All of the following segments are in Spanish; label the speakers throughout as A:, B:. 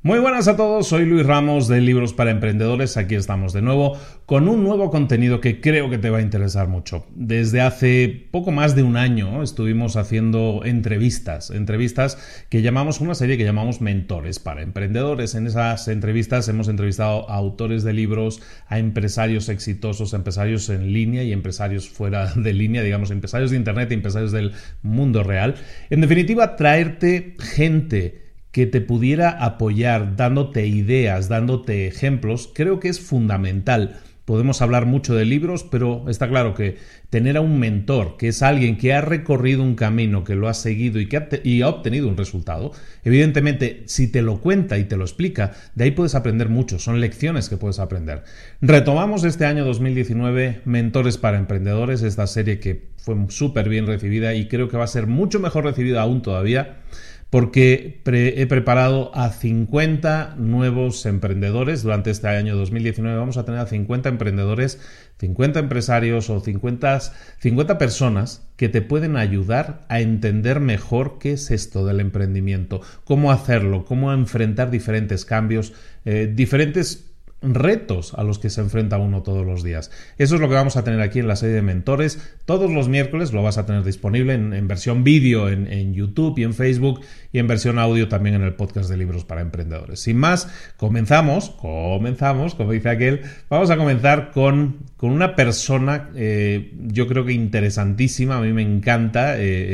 A: Muy buenas a todos, soy Luis Ramos de Libros para Emprendedores. Aquí estamos de nuevo con un nuevo contenido que creo que te va a interesar mucho. Desde hace poco más de un año estuvimos haciendo entrevistas que llamamos una serie que llamamos Mentores para Emprendedores. En esas entrevistas hemos entrevistado a autores de libros, a empresarios exitosos, empresarios en línea y empresarios fuera de línea, digamos, empresarios de internet y empresarios del mundo real. En definitiva, traerte gente que te pudiera apoyar dándote ideas, dándote ejemplos, creo que es fundamental. Podemos hablar mucho de libros, pero está claro que tener a un mentor, que es alguien que ha recorrido un camino, que lo ha seguido y ha obtenido un resultado, evidentemente, si te lo cuenta y te lo explica, de ahí puedes aprender mucho, son lecciones que puedes aprender. Retomamos este año 2019 Mentores para Emprendedores, esta serie que fue súper bien recibida y creo que va a ser mucho mejor recibida aún todavía, porque he preparado a 50 nuevos emprendedores. Durante este año 2019 vamos a tener a 50 emprendedores, 50 empresarios o 50 personas que te pueden ayudar a entender mejor qué es esto del emprendimiento, cómo hacerlo, cómo enfrentar diferentes cambios, diferentes retos a los que se enfrenta uno todos los días. Eso es lo que vamos a tener aquí en la serie de Mentores. Todos los miércoles lo vas a tener disponible en versión vídeo en YouTube y en Facebook, y en versión audio también en el podcast de Libros para Emprendedores. Sin más, comenzamos, como dice aquel. Vamos a comenzar con una persona, yo creo que interesantísima, a mí me encanta,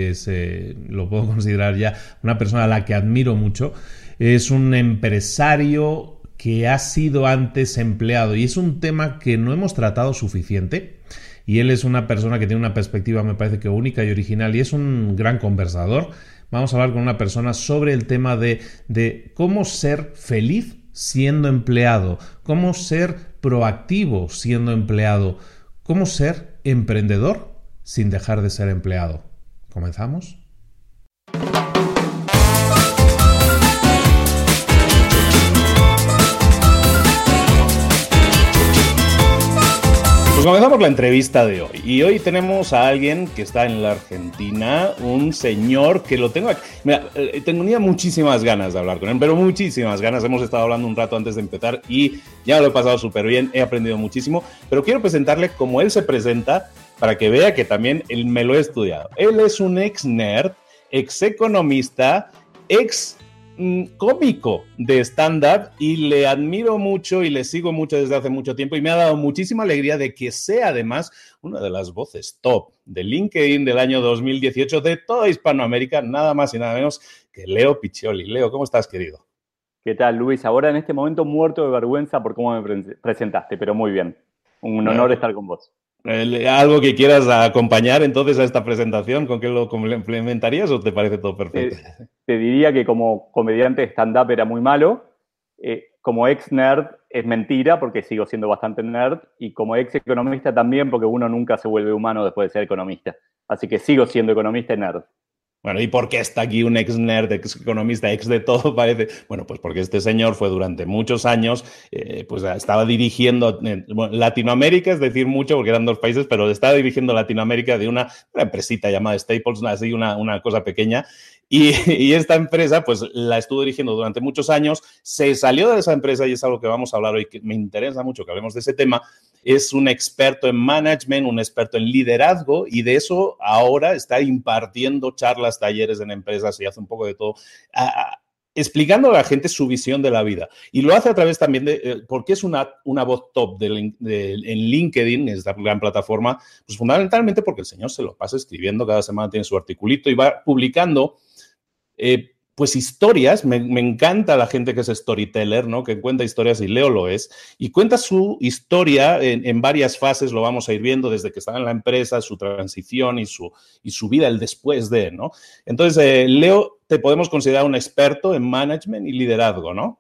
A: lo puedo considerar ya una persona a la que admiro mucho. Es un empresario que ha sido antes empleado, y es un tema que no hemos tratado suficiente, y él es una persona que tiene una perspectiva, me parece que única y original, y es un gran conversador. Vamos a hablar con una persona sobre el tema de cómo ser feliz siendo empleado, cómo ser proactivo siendo empleado, cómo ser emprendedor sin dejar de ser empleado. ¿Comenzamos? Pues comenzamos la entrevista de hoy, y hoy tenemos a alguien que está en la Argentina, un señor que lo tengo aquí. Mira, tenía muchísimas ganas de hablar con él, pero muchísimas ganas. Hemos estado hablando un rato antes de empezar y ya lo he pasado súper bien, he aprendido muchísimo, pero quiero presentarle como él se presenta para que vea que también él me lo he estudiado. Él es un ex nerd, ex economista, ex cómico de stand-up, y le admiro mucho y le sigo mucho desde hace mucho tiempo, y me ha dado muchísima alegría de que sea además una de las voces top de LinkedIn del año 2018 de toda Hispanoamérica, nada más y nada menos que Leo Piccioli. Leo, ¿cómo estás, querido?
B: ¿Qué tal, Luis? Ahora en este momento muerto de vergüenza por cómo me presentaste, pero muy bien. Un honor estar con vos.
A: ¿Algo que quieras acompañar entonces a esta presentación? ¿Con qué lo complementarías o te parece todo perfecto?
B: Te diría que como comediante de stand-up era muy malo. Como ex nerd es mentira, porque sigo siendo bastante nerd. Y como ex economista también, porque uno nunca se vuelve humano después de ser economista. Así que sigo siendo economista y nerd.
A: Bueno, ¿y por qué está aquí un ex nerd, ex economista, ex de todo, parece? Bueno, pues porque este señor fue durante muchos años, pues estaba dirigiendo Latinoamérica, es decir, mucho, porque eran dos países, pero estaba dirigiendo Latinoamérica de una empresita llamada Staples, así una cosa pequeña. Y esta empresa, pues la estuvo dirigiendo durante muchos años, se salió de esa empresa, y es algo que vamos a hablar hoy, que me interesa mucho que hablemos de ese tema. Es un experto en management, un experto en liderazgo, y de eso ahora está impartiendo charlas, talleres en empresas, y hace un poco de todo, explicando a la gente su visión de la vida. Y lo hace a través también de, porque es una voz top en LinkedIn, esta gran plataforma, pues fundamentalmente porque el señor se lo pasa escribiendo, cada semana tiene su articulito y va publicando pues historias. Me encanta la gente que es storyteller, ¿no? Que cuenta historias, y Leo lo es, y cuenta su historia en varias fases. Lo vamos a ir viendo desde que estaba en la empresa, su transición y su vida, el después de, ¿no? Entonces, Leo, te podemos considerar un experto en management y liderazgo, ¿no?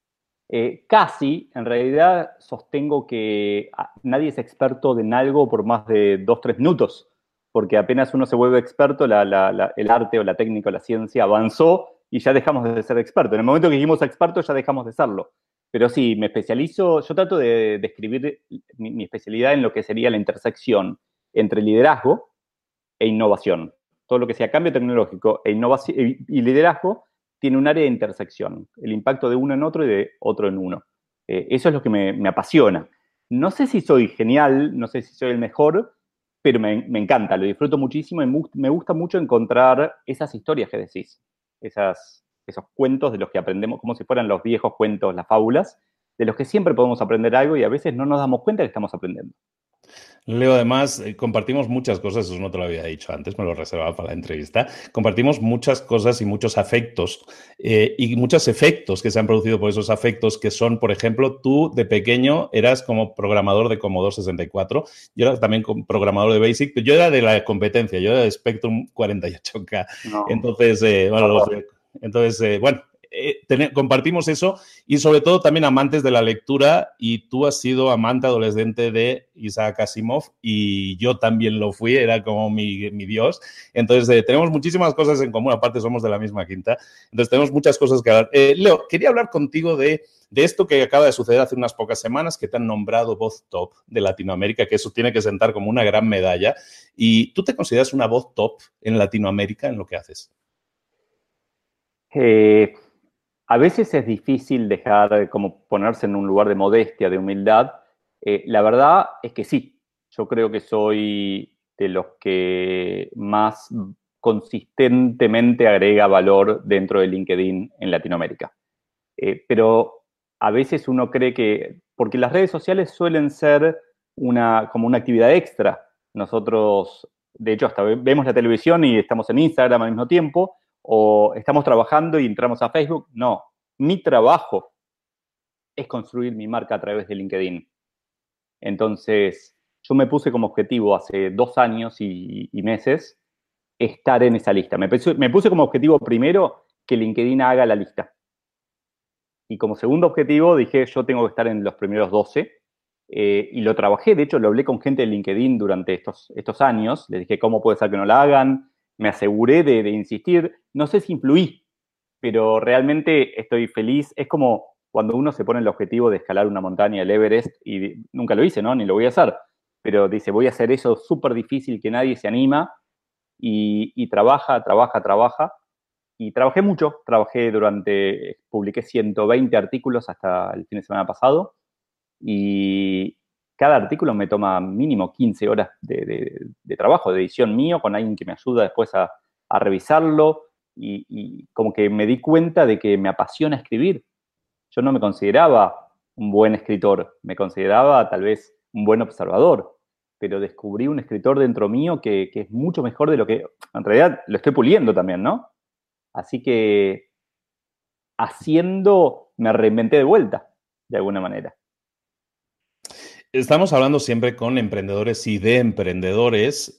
B: Casi, en realidad sostengo que nadie es experto en algo por más de 2-3 minutos, porque apenas uno se vuelve experto, el arte o la técnica o la ciencia avanzó y ya dejamos de ser expertos. En el momento que dijimos expertos ya dejamos de serlo. Pero sí, me especializo, yo trato de describir mi especialidad en lo que sería la intersección entre liderazgo e innovación. Todo lo que sea cambio tecnológico e innovación y liderazgo tiene un área de intersección, el impacto de uno en otro y de otro en uno. Eso es lo que me apasiona. No sé si soy genial, no sé si soy el mejor, pero me encanta, lo disfruto muchísimo y me gusta mucho encontrar esas historias que decís, esos cuentos de los que aprendemos, como si fueran los viejos cuentos, las fábulas, de los que siempre podemos aprender algo y a veces no nos damos cuenta que estamos aprendiendo.
A: Leo, además, compartimos muchas cosas, eso no te lo había dicho antes, me lo reservaba para la entrevista. Compartimos muchas cosas y muchos afectos y muchos efectos que se han producido por esos afectos, que son, por ejemplo, tú de pequeño eras como programador de Commodore 64, yo era también programador de BASIC, pero yo era de la competencia, yo era de Spectrum 48K.
B: No.
A: Entonces, bueno, compartimos eso y sobre todo también amantes de la lectura, y tú has sido amante adolescente de Isaac Asimov y yo también lo fui, era como mi dios. Entonces tenemos muchísimas cosas en común, aparte somos de la misma quinta, entonces tenemos muchas cosas que hablar. Leo, quería hablar contigo de esto que acaba de suceder hace unas pocas semanas, que te han nombrado voz top de Latinoamérica, que eso tiene que sentar como una gran medalla. ¿Y tú te consideras una voz top en Latinoamérica en lo que haces?
B: A veces es difícil dejar como ponerse en un lugar de modestia, de humildad. La verdad es que sí, yo creo que soy de los que más consistentemente agrega valor dentro de LinkedIn en Latinoamérica. Pero a veces uno cree que, porque las redes sociales suelen ser como una actividad extra. Nosotros, de hecho, hasta vemos la televisión y estamos en Instagram al mismo tiempo, o estamos trabajando y entramos a Facebook. No, mi trabajo es construir mi marca a través de LinkedIn. Entonces, yo me puse como objetivo hace 2 años y meses estar en esa lista. Me puse como objetivo primero que LinkedIn haga la lista. Y como segundo objetivo dije, yo tengo que estar en los primeros 12. Y lo trabajé, de hecho lo hablé con gente de LinkedIn durante estos años. Les dije, ¿cómo puede ser que no la hagan? Me aseguré de insistir. No sé si influí, pero realmente estoy feliz. Es como cuando uno se pone el objetivo de escalar una montaña, el Everest, y nunca lo hice, ¿no? Ni lo voy a hacer. Pero dice, voy a hacer eso súper difícil que nadie se anima, y trabaja, trabaja, trabaja. Y trabajé mucho, publiqué 120 artículos hasta el fin de semana pasado, y cada artículo me toma mínimo 15 horas de trabajo, de edición mío, con alguien que me ayuda después a revisarlo, y como que me di cuenta de que me apasiona escribir. Yo no me consideraba un buen escritor, me consideraba tal vez un buen observador, pero descubrí un escritor dentro mío que es mucho mejor de lo que, en realidad lo estoy puliendo también, ¿no? Así que haciendo me reinventé de vuelta, de alguna manera.
A: Estamos hablando siempre con emprendedores y de emprendedores.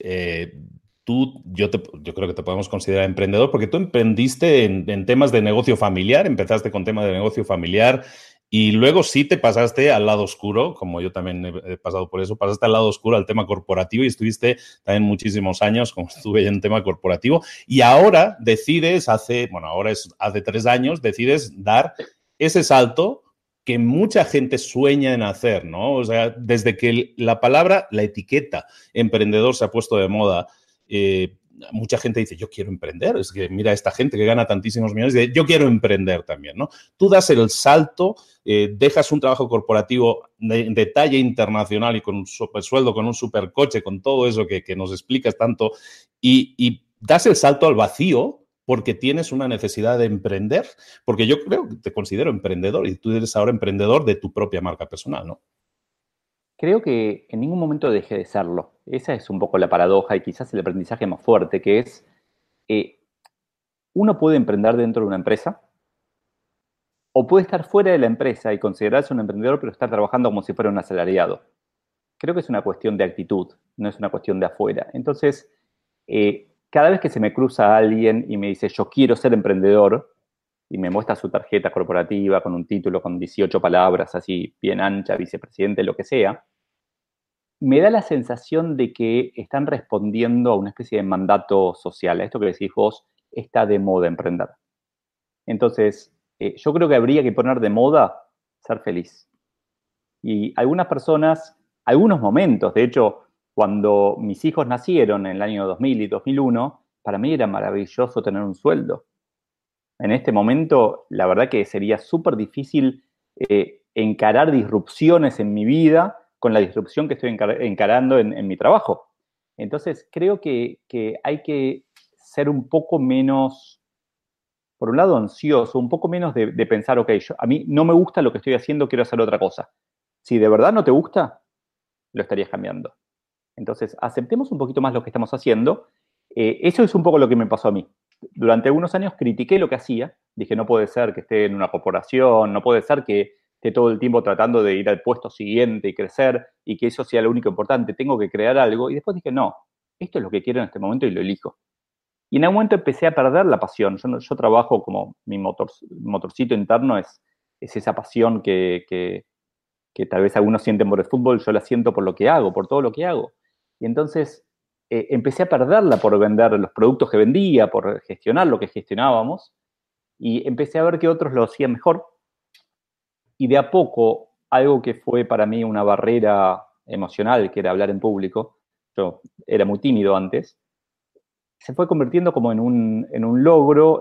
A: Yo creo que te podemos considerar emprendedor porque tú emprendiste en temas de negocio familiar, empezaste con temas de negocio familiar y luego sí te pasaste al lado oscuro, como yo también he pasado por eso, pasaste al lado oscuro, al tema corporativo, y estuviste también muchísimos años como estuve en tema corporativo, y ahora decides, hace 3 años, decides dar ese salto que mucha gente sueña en hacer, ¿no? O sea, desde que la palabra, la etiqueta emprendedor se ha puesto de moda, mucha gente dice, yo quiero emprender. Es que mira esta gente que gana tantísimos millones, dice, yo quiero emprender también, ¿no? Tú das el salto, dejas un trabajo corporativo de talla internacional y con un super sueldo, con un supercoche, con todo eso que nos explicas tanto, y das el salto al vacío porque tienes una necesidad de emprender, porque yo creo que te considero emprendedor y tú eres ahora emprendedor de tu propia marca personal, ¿no?
B: Creo que en ningún momento dejé de serlo. Esa es un poco la paradoja y quizás el aprendizaje más fuerte, que es, eh, uno puede emprender dentro de una empresa o puede estar fuera de la empresa y considerarse un emprendedor, pero estar trabajando como si fuera un asalariado. Creo que es una cuestión de actitud, no es una cuestión de afuera. Entonces, cada vez que se me cruza alguien y me dice, yo quiero ser emprendedor, y me muestra su tarjeta corporativa con un título con 18 palabras, así bien ancha, vicepresidente, lo que sea, me da la sensación de que están respondiendo a una especie de mandato social. A esto que decís vos, está de moda emprender. Entonces, yo creo que habría que poner de moda ser feliz. Y algunas personas, algunos momentos, de hecho, cuando mis hijos nacieron en el año 2000 y 2001, para mí era maravilloso tener un sueldo. en este momento, la verdad que sería súper difícil encarar disrupciones en mi vida con la disrupción que estoy encarando en mi trabajo. Entonces, creo que hay que ser un poco menos, por un lado, ansioso, un poco menos de pensar, ok, a mí no me gusta lo que estoy haciendo, quiero hacer otra cosa. Si de verdad no te gusta, lo estarías cambiando. Entonces, aceptemos un poquito más lo que estamos haciendo. Eso es un poco lo que me pasó a mí. Durante algunos años critiqué lo que hacía. Dije, no puede ser que esté en una corporación, no puede ser que esté todo el tiempo tratando de ir al puesto siguiente y crecer y que eso sea lo único importante. Tengo que crear algo. Y después dije, no, esto es lo que quiero en este momento y lo elijo. Y en algún momento empecé a perder la pasión. Yo trabajo como mi motorcito interno es esa pasión que tal vez algunos sienten por el fútbol, yo la siento por lo que hago, por todo lo que hago. Y entonces empecé a perderla por vender los productos que vendía, por gestionar lo que gestionábamos, y empecé a ver que otros lo hacían mejor. Y de a poco, algo que fue para mí una barrera emocional, que era hablar en público, yo era muy tímido antes, se fue convirtiendo como en un logro,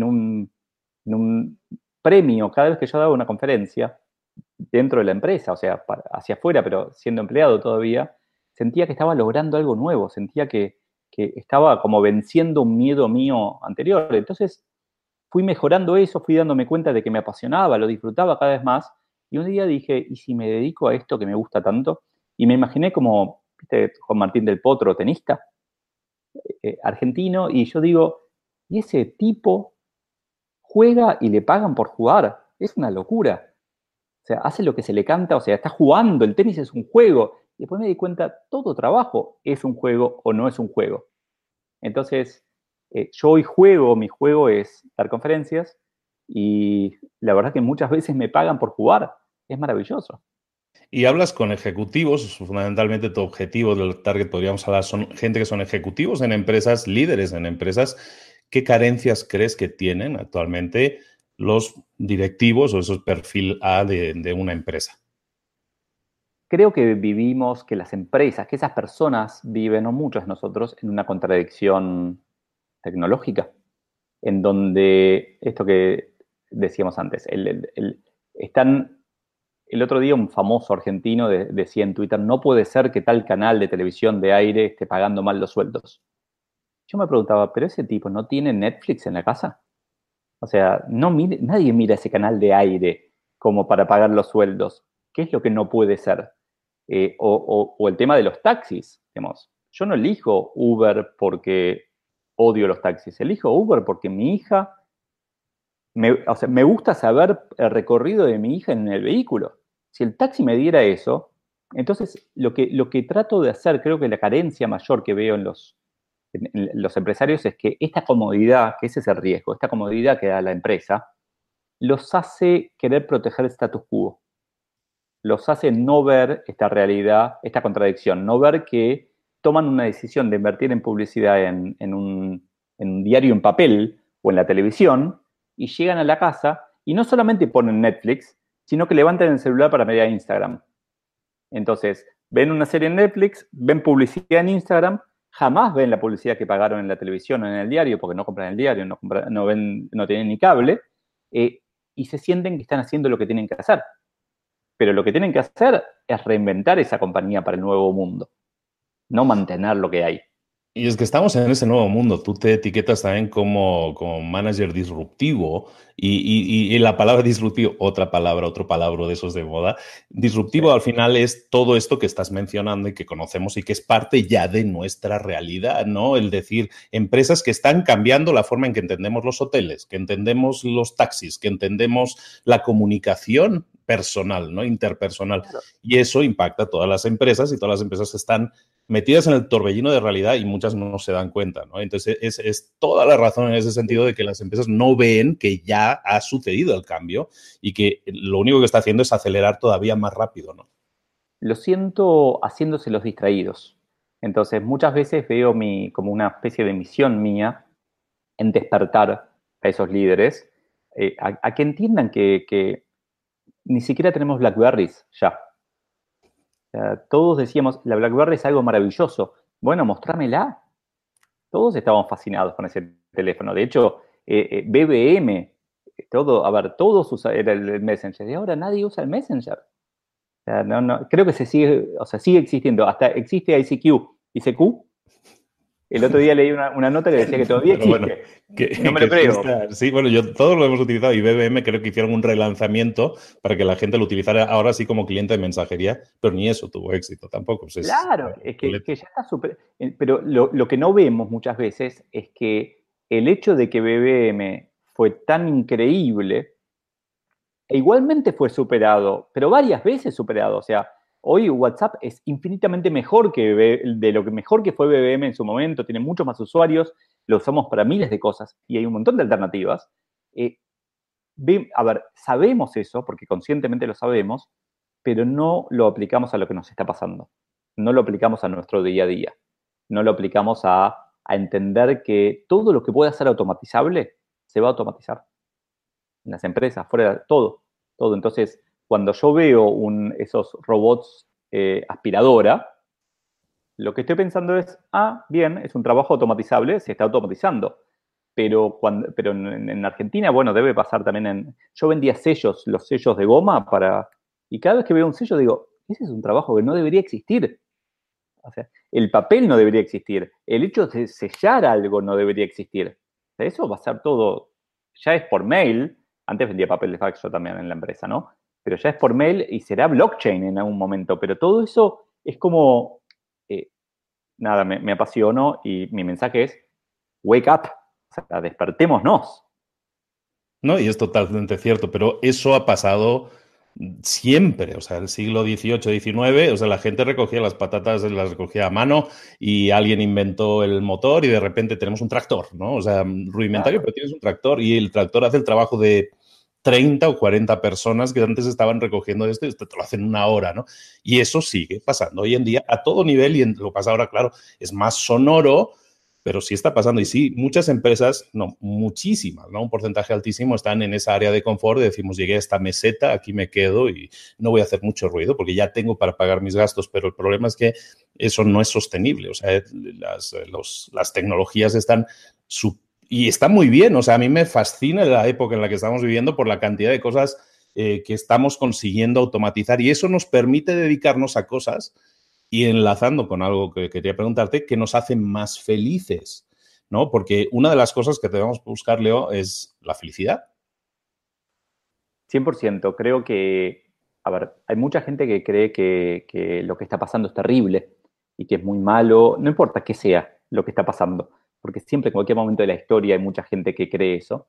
B: en un premio. Cada vez que yo daba una conferencia dentro de la empresa, o sea, hacia afuera, pero siendo empleado todavía, sentía que estaba logrando algo nuevo, sentía que estaba como venciendo un miedo mío anterior. Entonces fui mejorando eso, fui dándome cuenta de que me apasionaba, lo disfrutaba cada vez más, y un día dije, ¿y si me dedico a esto que me gusta tanto? Y me imaginé como, ¿viste? Juan Martín del Potro, tenista, argentino, y yo digo, ¿y ese tipo juega y le pagan por jugar? Es una locura. O sea, hace lo que se le canta, o sea, está jugando, el tenis es un juego. Y después me di cuenta, todo trabajo es un juego o no es un juego. Entonces, yo hoy juego, mi juego es dar conferencias y la verdad que muchas veces me pagan por jugar. Es maravilloso.
A: Y hablas con ejecutivos, fundamentalmente tu objetivo del target, podríamos hablar, son gente que son ejecutivos en empresas, líderes en empresas. ¿Qué carencias crees que tienen actualmente los directivos o esos perfil A de una empresa?
B: Creo que vivimos, que las empresas, que esas personas viven, o muchos de nosotros, en una contradicción tecnológica, en donde esto que decíamos antes, están, el otro día un famoso argentino decía en Twitter, no puede ser que tal canal de televisión de aire esté pagando mal los sueldos. Yo me preguntaba, ¿pero ese tipo no tiene Netflix en la casa? O sea, nadie mira ese canal de aire como para pagar los sueldos. ¿Qué es lo que no puede ser? O el tema de los taxis. Digamos, yo no elijo Uber porque odio los taxis. Elijo Uber porque mi hija, o sea, me gusta saber el recorrido de mi hija en el vehículo. Si el taxi me diera eso, entonces lo que trato de hacer, creo que la carencia mayor que veo en los empresarios es que esta comodidad, que ese es el riesgo, esta comodidad que da la empresa, los hace querer proteger el status quo. Los hace no ver esta realidad, esta contradicción, no ver que toman una decisión de invertir en publicidad en un diario en papel o en la televisión y llegan a la casa y no solamente ponen Netflix, sino que levantan el celular para mirar Instagram. Entonces, ven una serie en Netflix, ven publicidad en Instagram, jamás ven la publicidad que pagaron en la televisión o en el diario, porque no compran el diario, no tienen ni cable, y se sienten que están haciendo lo que tienen que hacer. Pero lo que tienen que hacer es reinventar esa compañía para el nuevo mundo, no mantener lo que hay.
A: Y es que estamos en ese nuevo mundo. Tú te etiquetas también como manager disruptivo y la palabra disruptivo, otra palabra, otro palabra de esos de moda. Disruptivo
B: Sí.
A: al final es todo esto que estás mencionando y que conocemos y que es parte ya de nuestra realidad, ¿no? El decir, empresas que están cambiando la forma en que entendemos los hoteles, que entendemos los taxis, que entendemos la comunicación personal, ¿no? Interpersonal.
B: Claro.
A: Y eso impacta a todas las empresas y todas las empresas están metidas en el torbellino de realidad y muchas no se dan cuenta, ¿no? Entonces, es toda la razón en ese sentido de que las empresas no ven que ya ha sucedido el cambio y que lo único que está haciendo es acelerar todavía más rápido, ¿no?
B: Lo siento haciéndose los distraídos. Entonces, muchas veces veo como una especie de misión mía en despertar a esos líderes, a que entiendan que ni siquiera tenemos Blackberries ya. O sea, todos decíamos, la BlackBerry es algo maravilloso. Bueno, mostrámela. Todos estábamos fascinados con ese teléfono. De hecho, BBM, todo, a ver, todos era el Messenger, y ahora nadie usa el Messenger. O sea, creo que sigue existiendo, hasta existe ICQ, ICQ. El otro día leí una nota que decía que todavía
A: Pero bueno,
B: existe. No me lo creo.
A: Sí, bueno, todos lo hemos utilizado y BBM creo que hicieron un relanzamiento para que la gente lo utilizara ahora sí como cliente de mensajería, pero ni eso tuvo éxito tampoco. Pues
B: Claro, es que ya está súper. Pero lo que no vemos muchas veces es que el hecho de que BBM fue tan increíble, e igualmente fue superado, pero varias veces superado. O sea, hoy WhatsApp es infinitamente mejor de lo que mejor que fue BBM en su momento, tiene muchos más usuarios, lo usamos para miles de cosas y hay un montón de alternativas. Eh, a ver, sabemos eso, porque conscientemente lo sabemos, pero no lo aplicamos a lo que nos está pasando. No lo aplicamos a nuestro día a día. No lo aplicamos a entender que todo lo que pueda ser automatizable se va a automatizar. En las empresas, fuera de todo. Todo. Entonces, cuando yo veo esos robots aspiradora, lo que estoy pensando es, bien, es un trabajo automatizable, se está automatizando. Pero en Argentina, bueno, debe pasar también Yo vendía sellos, los sellos de goma y cada vez que veo un sello digo, ese es un trabajo que no debería existir. O sea, el papel no debería existir. El hecho de sellar algo no debería existir. O sea, eso va a ser todo, ya es por mail. Antes vendía papel de fax yo también en la empresa, ¿no? Pero ya es por mail y será blockchain en algún momento. Pero todo eso es como, nada, me apasionó y mi mensaje es, wake up. O sea, despertémonos.
A: No, y es totalmente cierto, pero eso ha pasado siempre, o sea, el siglo XVIII, XIX, o sea, la gente recogía las patatas, las recogía a mano y alguien inventó el motor y de repente tenemos un tractor, ¿no? O sea, rudimentario,
B: Claro.
A: pero tienes un tractor y el tractor hace el trabajo de 30 o 40 personas que antes estaban recogiendo esto y te lo hacen en una hora, ¿no? Y eso sigue pasando hoy en día a todo nivel y lo pasa ahora, claro, es más sonoro, pero sí está pasando. Y sí, muchas empresas, no, muchísimas, ¿no? Un porcentaje altísimo están en esa área de confort de decimos, llegué a esta meseta, aquí me quedo y no voy a hacer mucho ruido porque ya tengo para pagar mis gastos, pero el problema es que eso no es sostenible. O sea, las tecnologías están y está muy bien. O sea, a mí me fascina la época en la que estamos viviendo por la cantidad de cosas que estamos consiguiendo automatizar y eso nos permite dedicarnos a cosas y enlazando con algo que quería preguntarte, que nos hacen más felices, ¿no? Porque una de las cosas que debemos buscar, Leo, es la felicidad.
B: 100%. Creo que, a ver, hay mucha gente que cree que lo que está pasando es terrible y que es muy malo, no importa qué sea lo que está pasando, porque siempre en cualquier momento de la historia hay mucha gente que cree eso.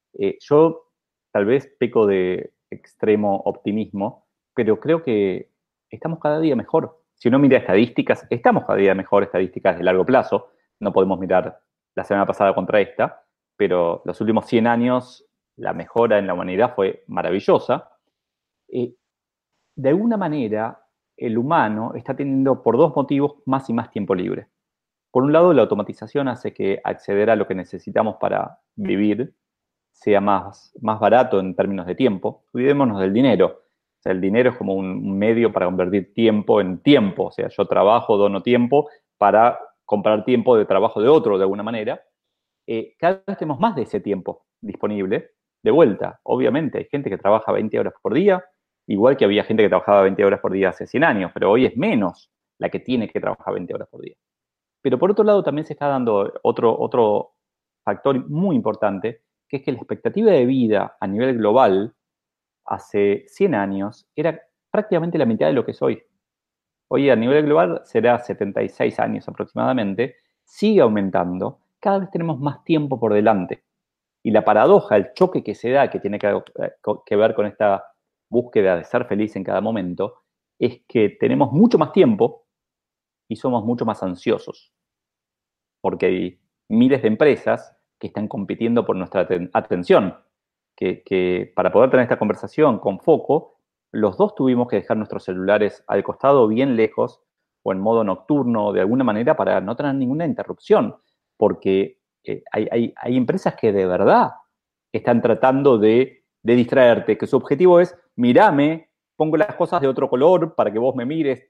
B: Yo tal vez peco de extremo optimismo, pero creo que estamos cada día mejor. Si uno mira estadísticas, estamos cada día mejor, estadísticas de largo plazo. No podemos mirar la semana pasada contra esta, pero los últimos 100 años la mejora en la humanidad fue maravillosa. Eh, de alguna manera, el humano está teniendo por dos motivos más y más tiempo libre. Por un lado, la automatización hace que acceder a lo que necesitamos para vivir sea más barato en términos de tiempo. Olvidémonos del dinero. O sea, el dinero es como un medio para convertir tiempo en tiempo. O sea, yo trabajo, dono tiempo para comprar tiempo de trabajo de otro de alguna manera. Cada vez tenemos más de ese tiempo disponible. De vuelta, obviamente, hay gente que trabaja 20 horas por día, igual que había gente que trabajaba 20 horas por día hace 100 años, pero hoy es menos la que tiene que trabajar 20 horas por día. Pero por otro lado también se está dando otro factor muy importante, que es que la expectativa de vida a nivel global hace 100 años era prácticamente la mitad de lo que es hoy. Hoy a nivel global será 76 años aproximadamente, sigue aumentando, cada vez tenemos más tiempo por delante. Y la paradoja, el choque que se da, que tiene que ver con esta búsqueda de ser feliz en cada momento, es que tenemos mucho más tiempo y somos mucho más ansiosos, porque hay miles de empresas que están compitiendo por nuestra atención, que para poder tener esta conversación con foco, los dos tuvimos que dejar nuestros celulares al costado bien lejos o en modo nocturno de alguna manera para no tener ninguna interrupción, porque hay empresas que de verdad están tratando de distraerte, que su objetivo es, mirame, pongo las cosas de otro color para que vos me mires,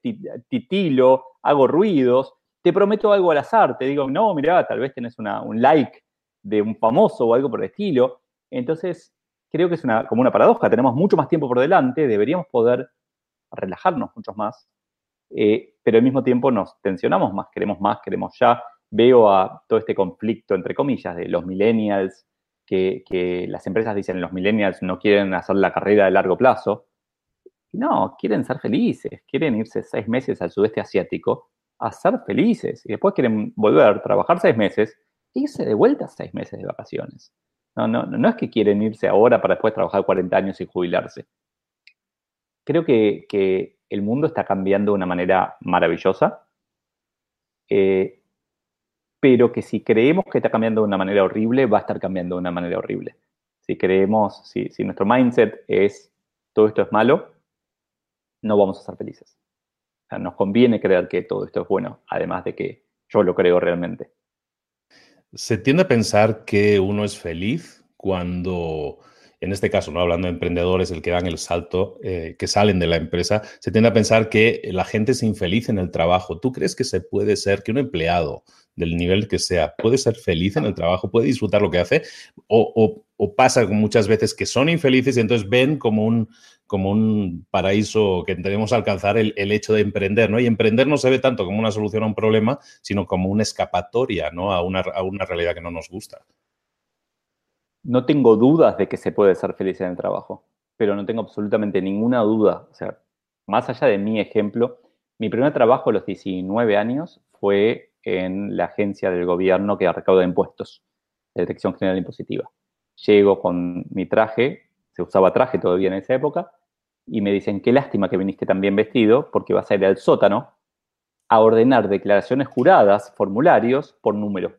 B: titilo, hago ruidos, te prometo algo al azar, te digo, no, mirá, tal vez tenés un like de un famoso o algo por el estilo. Entonces, creo que es como una paradoja. Tenemos mucho más tiempo por delante, deberíamos poder relajarnos mucho más, pero al mismo tiempo nos tensionamos más, queremos ya. Veo a todo este conflicto, entre comillas, de los millennials, que las empresas dicen los millennials no quieren hacer la carrera de largo plazo. No, quieren ser felices, quieren irse 6 meses al sudeste asiático a ser felices y después quieren volver, trabajar 6 meses e irse de vuelta 6 meses de vacaciones. No es que quieren irse ahora para después trabajar 40 años y jubilarse. Creo que el mundo está cambiando de una manera maravillosa, pero que si creemos que está cambiando de una manera horrible, va a estar cambiando de una manera horrible. Si creemos, si nuestro mindset es todo esto es malo, no vamos a ser felices. O sea, nos conviene creer que todo esto es bueno, además de que yo lo creo realmente.
A: Se tiende a pensar que uno es feliz cuando, en este caso, no hablando de emprendedores, el que dan el salto, que salen de la empresa, se tiende a pensar que la gente es infeliz en el trabajo. ¿Tú crees que se puede ser, que un empleado del nivel que sea, puede ser feliz en el trabajo, puede disfrutar lo que hace? ¿O pasa muchas veces que son infelices y entonces ven como un paraíso que tenemos que alcanzar el hecho de emprender, ¿no? Y emprender no se ve tanto como una solución a un problema, sino como una escapatoria, ¿no? A una realidad que no nos gusta.
B: No tengo dudas de que se puede ser feliz en el trabajo, pero no tengo absolutamente ninguna duda. O sea, más allá de mi ejemplo, mi primer trabajo a los 19 años fue en la agencia del gobierno que recauda impuestos, la Dirección General Impositiva. Llego con mi traje, se usaba traje todavía en esa época, y me dicen, qué lástima que viniste tan bien vestido, porque vas a ir al sótano a ordenar declaraciones juradas, formularios, por número.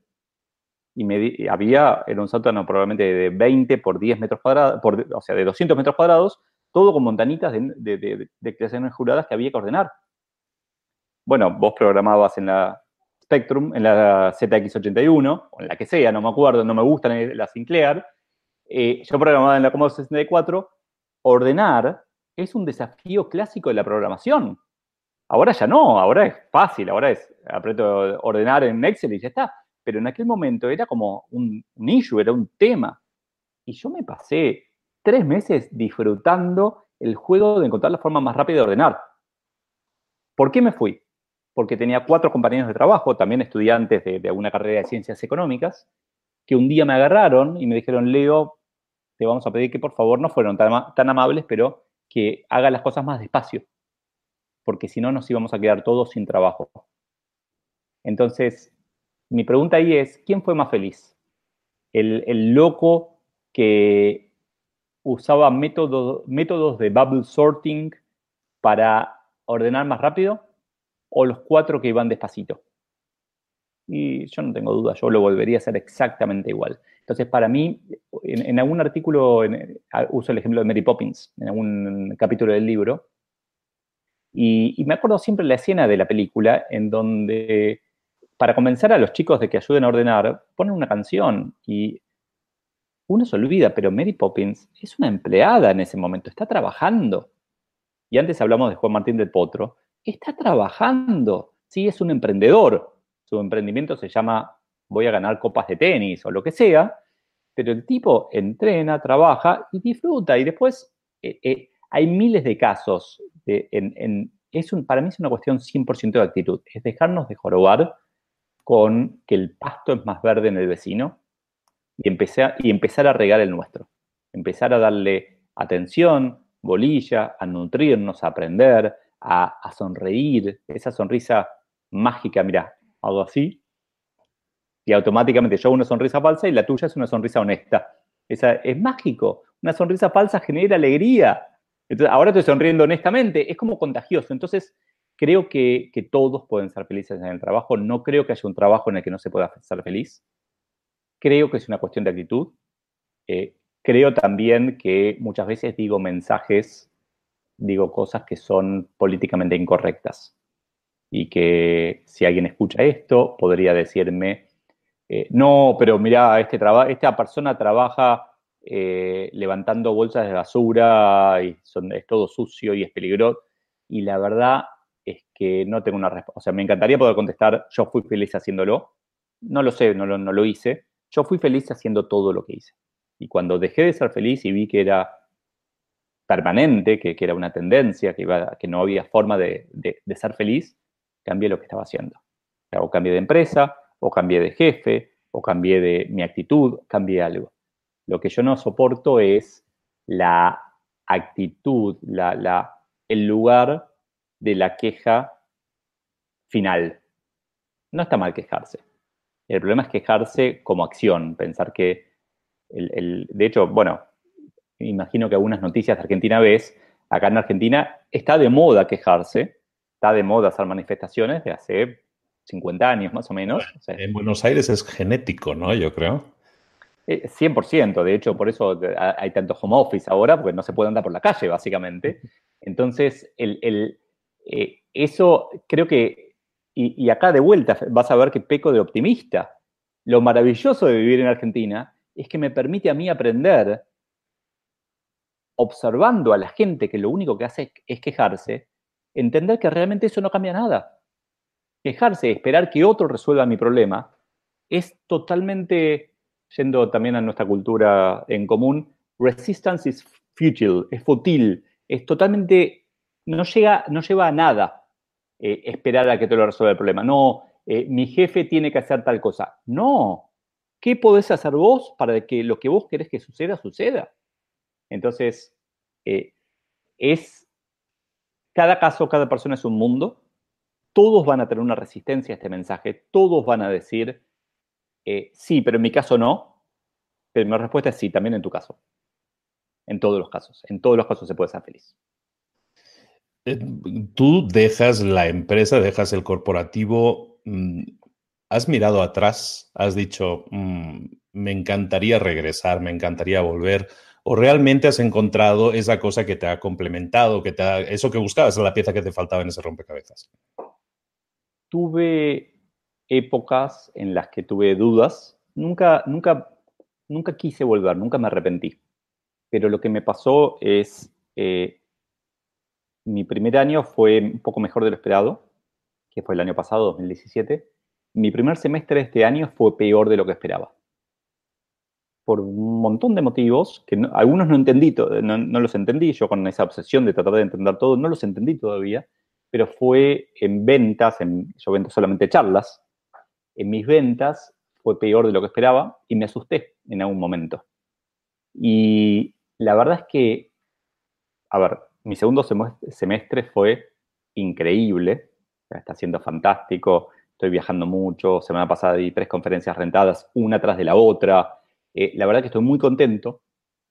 B: Y era un sótano probablemente de 20 por 10 metros cuadrados, o sea, de 200 metros cuadrados, todo con montanitas de declaraciones juradas que había que ordenar. Bueno, vos programabas en la Spectrum, en la ZX81, o en la que sea, no me acuerdo, no me gustan las Sinclair. Yo programaba en la Commodore 64. Ordenar es un desafío clásico de la programación. Ahora ya no, ahora es fácil, ahora aprieto ordenar en Excel y ya está. Pero en aquel momento era como un issue, era un tema. Y yo me pasé 3 meses disfrutando el juego de encontrar la forma más rápida de ordenar. ¿Por qué me fui? Porque tenía 4 compañeros de trabajo, también estudiantes de una carrera de ciencias económicas, que un día me agarraron y me dijeron, Leo, te vamos a pedir que por favor no fueron tan amables, pero que haga las cosas más despacio, porque si no nos íbamos a quedar todos sin trabajo. Entonces, mi pregunta ahí es, ¿quién fue más feliz? ¿El loco que usaba métodos de bubble sorting para ordenar más rápido o los 4 que iban despacito? Y yo no tengo duda, yo lo volvería a hacer exactamente igual. Entonces, para mí, en algún artículo uso el ejemplo de Mary Poppins, en algún capítulo del libro, y me acuerdo siempre la escena de la película en donde, para convencer a los chicos de que ayuden a ordenar, ponen una canción y uno se olvida, pero Mary Poppins es una empleada en ese momento, está trabajando. Y antes hablamos de Juan Martín del Potro, está trabajando, sí, es un emprendedor. Su emprendimiento se llama voy a ganar copas de tenis o lo que sea, pero el tipo entrena, trabaja y disfruta. Y después hay miles de casos. Para mí es una cuestión 100% de actitud. Es dejarnos de jorobar con que el pasto es más verde en el vecino y empezar a regar el nuestro. Empezar a darle atención, bolilla, a nutrirnos, a aprender, a sonreír. Esa sonrisa mágica, mira, hago así, y automáticamente yo hago una sonrisa falsa y la tuya es una sonrisa honesta. Es mágico. Una sonrisa falsa genera alegría. Entonces, ahora estoy sonriendo honestamente. Es como contagioso. Entonces, creo que todos pueden ser felices en el trabajo. No creo que haya un trabajo en el que no se pueda ser feliz. Creo que es una cuestión de actitud. Creo también que muchas veces digo cosas que son políticamente incorrectas. Y que si alguien escucha esto, podría decirme, no, pero mirá, esta persona trabaja levantando bolsas de basura y es todo sucio y es peligroso. Y la verdad es que no tengo una respuesta. O sea, me encantaría poder contestar, yo fui feliz haciéndolo. No lo sé, no lo hice. yo fui feliz haciendo todo lo que hice. Y cuando dejé de ser feliz y vi que era permanente, que era una tendencia, que no había forma de ser feliz, cambié lo que estaba haciendo. O cambié de empresa, o cambié de jefe, o cambié de mi actitud, cambié algo. Lo que yo no soporto es la actitud, el lugar de la queja final. No está mal quejarse. El problema es quejarse como acción, pensar que, de hecho, bueno, imagino que algunas noticias de Argentina ves, acá en Argentina está de moda quejarse, está de moda hacer manifestaciones de hace 50 años más o menos. O sea,
A: En Buenos Aires es genético, ¿no? Yo creo.
B: 100%, de hecho, por eso hay tanto home office ahora, porque no se puede andar por la calle, básicamente. Entonces, eso creo que, y acá de vuelta vas a ver que peco de optimista. Lo maravilloso de vivir en Argentina es que me permite a mí aprender, observando a la gente que lo único que hace es quejarse, entender que realmente eso no cambia nada. Quejarse, esperar que otro resuelva mi problema, es totalmente, yendo también a nuestra cultura en común, resistance is futile, es fútil, es totalmente, no lleva a nada esperar a que te lo resuelva el problema. No, mi jefe tiene que hacer tal cosa. No, ¿qué podés hacer vos para que lo que vos querés que suceda, suceda? Entonces, eh, cada caso, cada persona es un mundo. Todos van a tener una resistencia a este mensaje. Todos van a decir, sí, pero en mi caso no. Pero mi respuesta es sí, también en tu caso. En todos los casos. En todos los casos se puede ser feliz.
A: Tú dejas la empresa, dejas el corporativo, has mirado atrás, has dicho, me encantaría regresar, me encantaría volver, o realmente has encontrado esa cosa que te ha complementado, eso que buscabas, la pieza que te faltaba en ese rompecabezas.
B: Tuve épocas en las que tuve dudas. Nunca quise volver, nunca me arrepentí. Pero lo que me pasó es, mi primer año fue un poco mejor de lo esperado, que fue el año pasado, 2017. Mi primer semestre de este año fue peor de lo que esperaba. Por un montón de motivos, que algunos no entendí, no los entendí, yo con esa obsesión de tratar de entender todo, no los entendí todavía, pero fue en ventas, yo vendo solamente charlas, en mis ventas fue peor de lo que esperaba y me asusté en algún momento. Y la verdad es que, a ver, mi segundo semestre fue increíble, está siendo fantástico, estoy viajando mucho, semana pasada di 3 conferencias rentadas, una tras de la otra, la verdad que estoy muy contento,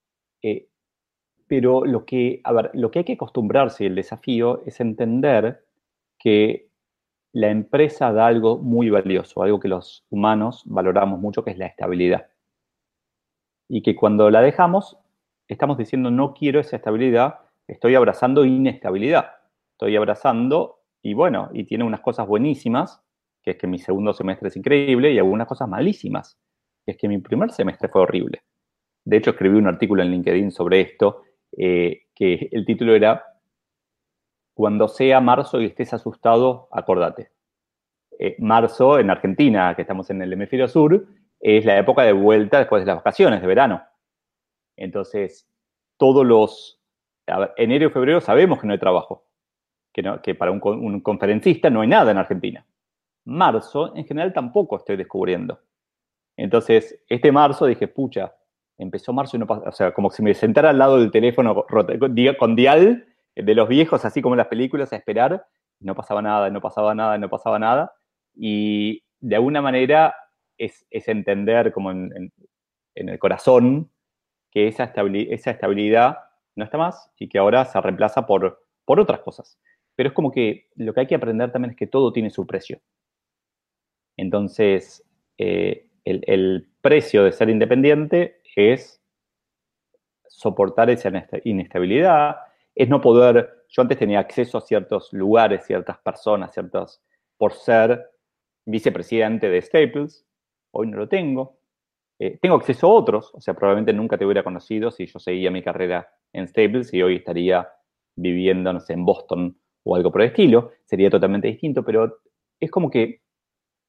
B: pero lo que hay que acostumbrarse, el desafío, es entender que la empresa da algo muy valioso, algo que los humanos valoramos mucho, que es la estabilidad. Y que cuando la dejamos, estamos diciendo no quiero esa estabilidad, estoy abrazando inestabilidad. Estoy abrazando, y bueno, y tiene unas cosas buenísimas, que es que mi segundo semestre es increíble, y algunas cosas malísimas, que es que mi primer semestre fue horrible. De hecho, escribí un artículo en LinkedIn sobre esto, que el título era Cuando sea marzo y estés asustado, acordate. Marzo en Argentina, que estamos en el hemisferio sur, es la época de vuelta después de las vacaciones de verano. Entonces, enero y febrero sabemos que no hay trabajo, que para un conferencista no hay nada en Argentina. Marzo, en general, tampoco estoy descubriendo. Entonces, este marzo dije, pucha, empezó marzo y no pasa, o sea, como si me sentara al lado del teléfono con dial de los viejos, así como en las películas, a esperar, no pasaba nada, no pasaba nada, no pasaba nada. Y de alguna manera es entender como en el corazón que esa estabilidad no está más y que ahora se reemplaza por otras cosas. Pero es como que lo que hay que aprender también es que todo tiene su precio. Entonces, el precio de ser independiente es soportar esa inestabilidad, es no poder, yo antes tenía acceso a ciertos lugares, ciertas personas, por ser vicepresidente de Staples, hoy no lo tengo. Tengo acceso a otros, o sea, probablemente nunca te hubiera conocido si yo seguía mi carrera en Staples y hoy estaría viviendo, no sé, en Boston o algo por el estilo, sería totalmente distinto, pero es como que